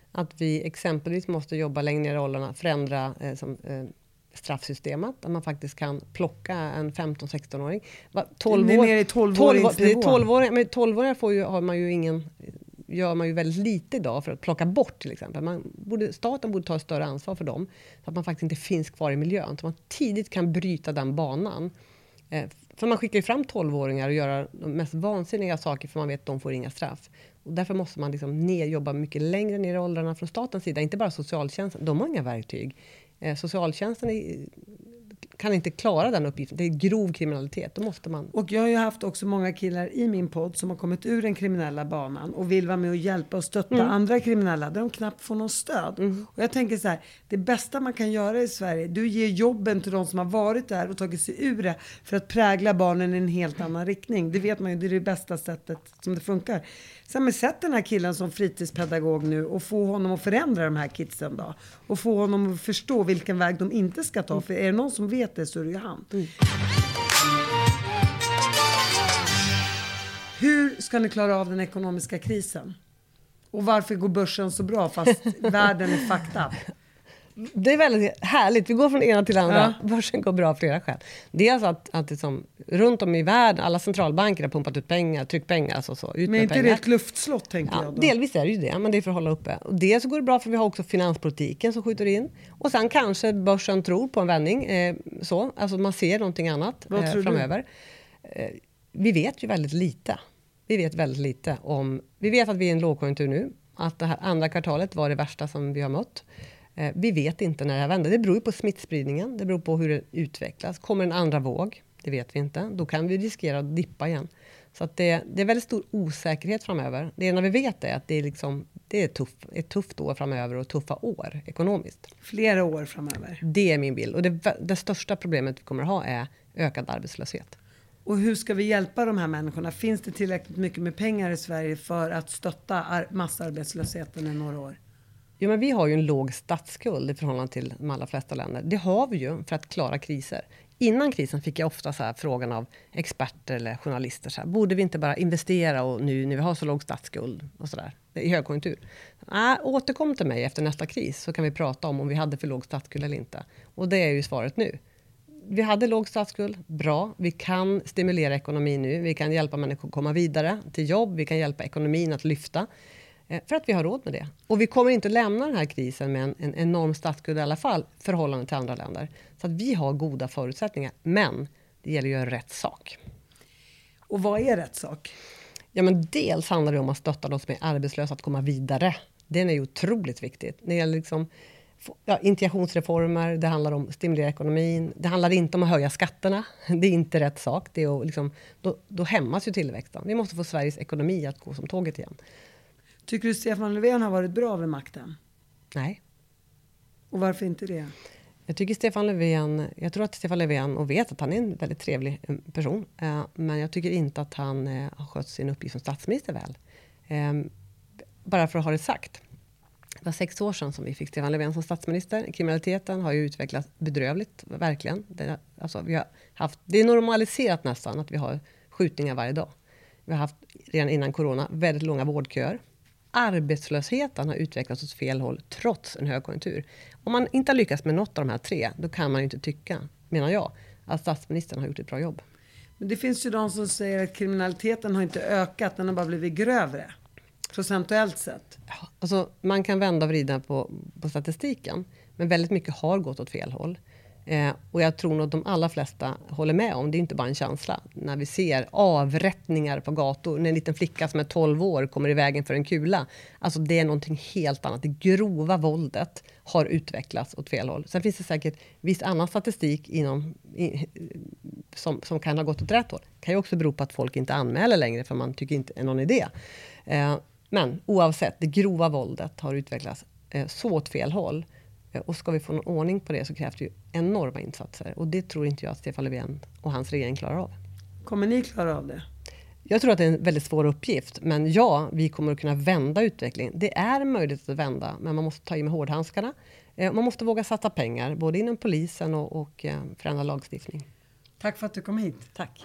att vi exempelvis måste jobba längre ner i åldrarna, förändra eh, som, eh, straffsystemet, där man faktiskt kan plocka en femton-sexton-åring. tolv år, i tolv-åringsnivå. tolv-åringar, tolv-åringar får ju, har man ju ingen, gör man ju väldigt lite idag för att plocka bort till exempel. Man borde, staten borde ta ett större ansvar för dem, så att man faktiskt inte finns kvar i miljön. Så man tidigt kan bryta den banan. Eh, för man skickar ju fram tolv-åringar och göra de mest vansinniga saker, för man vet att de får inga straff. Och därför måste man liksom ner, jobba mycket längre ner i åldrarna från statens sida. Inte bara socialtjänsten, de har inga verktyg. Eh, socialtjänsten är, kan inte klara den uppgiften. Det är grov kriminalitet. Då måste man... Och jag har ju haft också många killar i min podd som har kommit ur den kriminella banan och vill vara med och hjälpa och stötta mm. andra kriminella där de knappt får någon stöd. Mm. Och jag tänker så här, det bästa man kan göra i Sverige, du ger jobben till de som har varit där och tagit sig ur det för att prägla barnen i en helt annan riktning. Det vet man ju, det är det bästa sättet som det funkar. Sen har sett den här killen som fritidspedagog nu och få honom att förändra de här kidsen då. Och få honom att förstå vilken väg de inte ska ta. Mm. För är det någon som vet det så är det ju han. Mm. Hur ska ni klara av den ekonomiska krisen? Och varför går börsen så bra fast världen är fucked up? Det är väldigt härligt. Vi går från ena till andra. Ja. Börsen går bra av flera skäl. Dels att, att liksom, runt om i världen, alla centralbanker har pumpat ut pengar, tryckt pengar. Alltså så, ut men inte pengar. Det är ett luftslott, tänker ja, jag då. Delvis är det ju det, men det är för att hålla uppe. Och dels så går det bra för vi har också finanspolitiken som skjuter in. Och sen kanske börsen tror på en vändning. Eh, så. Alltså man ser någonting annat eh, framöver. Eh, vi vet ju väldigt lite. Vi vet väldigt lite om... Vi vet att vi är i en lågkonjunktur nu. Att det här andra kvartalet var det värsta som vi har mött. Eh, vi vet inte när det här vänder. Det beror ju på smittspridningen. Det beror på hur det utvecklas. Kommer en andra våg? Det vet vi inte. Då kan vi riskera att dippa igen. Så att det, det är väldigt stor osäkerhet framöver. Det ena vi vet är att det är, liksom, det är tuff, ett tufft år framöver och tuffa år ekonomiskt. Flera år framöver. Det är min bild. Och det, det största problemet vi kommer att ha är ökad arbetslöshet. Och hur ska vi hjälpa de här människorna? Finns det tillräckligt mycket med pengar i Sverige för att stötta ar- massarbetslösheten i några år? Jo, men vi har ju en låg statsskuld i förhållande till de allra flesta länder. Det har vi ju för att klara kriser. Innan krisen fick jag ofta så här frågan av experter eller journalister. Så här, borde vi inte bara investera och nu när vi har så låg statsskuld och sådär i högkonjunktur? Äh, återkom till mig efter nästa kris så kan vi prata om om vi hade för låg statsskuld eller inte. Och det är ju svaret nu. Vi hade låg statsskuld, bra. Vi kan stimulera ekonomin nu. Vi kan hjälpa människor att komma vidare till jobb. Vi kan hjälpa ekonomin att lyfta. För att vi har råd med det. Och vi kommer inte att lämna den här krisen med en, en enorm statsskuld i alla fall. Förhållande till andra länder. Så att vi har goda förutsättningar. Men det gäller att göra rätt sak. Och vad är rätt sak? Ja, men dels handlar det om att stötta de som är arbetslösa att komma vidare. Det är ju otroligt viktigt. Det gäller liksom... Ja, integrationsreformer, det handlar om att stimulera ekonomin. Det handlar inte om att höja skatterna. Det är inte rätt sak. Det är att liksom, då, då hämmas ju tillväxten. Vi måste få Sveriges ekonomi att gå som tåget igen. Tycker du Stefan Löfven har varit bra vid makten? Nej. Och varför inte det? Jag tycker Stefan Löfven, jag tror att Stefan Löfven, och vet att han är en väldigt trevlig person. Eh, men jag tycker inte att han eh, har skött sin uppgift som statsminister väl. Eh, bara för att ha det sagt. Det var sex år sedan som vi fick Stefan Löfven som statsminister. Kriminaliteten har ju utvecklats bedrövligt, verkligen. Det, alltså, vi har haft, det är normaliserat nästan att vi har skjutningar varje dag. Vi har haft, redan innan corona, väldigt långa vårdköer. Arbetslösheten har utvecklats åt fel håll trots en högkonjunktur. Om man inte har lyckats med något av de här tre, då kan man ju inte tycka, menar jag, att statsministern har gjort ett bra jobb. Men det finns ju de som säger att kriminaliteten har inte ökat, den har bara blivit grövre. Procentuellt sett. Ja, alltså, man kan vända och vrida på, på statistiken. Men väldigt mycket har gått åt fel håll. Eh, och jag tror nog att de allra flesta håller med om. Det är inte bara en känsla. När vi ser avrättningar på gator. När en liten flicka som är tolv år kommer i vägen för en kula. Alltså det är någonting helt annat. Det grova våldet har utvecklats åt fel håll. Sen finns det säkert viss annan statistik inom, i, som, som kan ha gått åt rätt håll. Det kan ju också bero på att folk inte anmäler längre för man tycker inte är någon idé. Eh, Men oavsett, det grova våldet har utvecklats eh, så åt fel håll. Eh, och ska vi få någon ordning på det så krävs det ju enorma insatser. Och det tror inte jag att Stefan Löfven och hans regering klarar av. Kommer ni klara av det? Jag tror att det är en väldigt svår uppgift. Men ja, vi kommer att kunna vända utvecklingen. Det är möjligt att vända, men man måste ta i med hårdhandskarna. Eh, man måste våga satsa pengar, både inom polisen och, och eh, förändra lagstiftning. Tack för att du kom hit. Tack.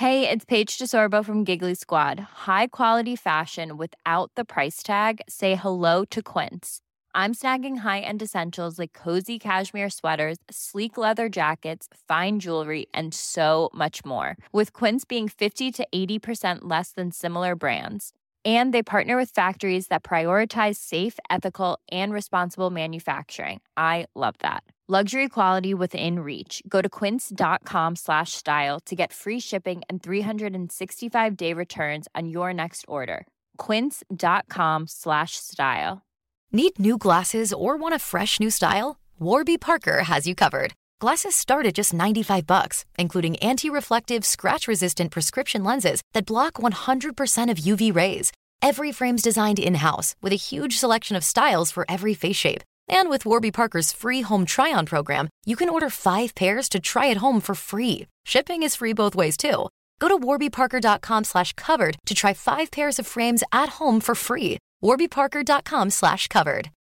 Hey, it's Paige DeSorbo from Giggly Squad. High quality fashion without the price tag. Say hello to Quince. I'm snagging high-end essentials like cozy cashmere sweaters, sleek leather jackets, fine jewelry, and so much more. With Quince being fifty to eighty percent less than similar brands. And they partner with factories that prioritize safe, ethical, and responsible manufacturing. I love that. Luxury quality within reach. Go to quince.com slash style to get free shipping and three sixty-five day returns on your next order. Quince.com slash style. Need new glasses or want a fresh new style? Warby Parker has you covered. Glasses start at just ninety-five bucks, including anti-reflective, scratch-resistant prescription lenses that block one hundred percent of U V rays. Every frame's designed in-house with a huge selection of styles for every face shape. And with Warby Parker's free home try-on program, you can order five pairs to try at home for free. Shipping is free both ways, too. Go to warbyparker.com slash covered to try five pairs of frames at home for free. warbyparker.com slash covered.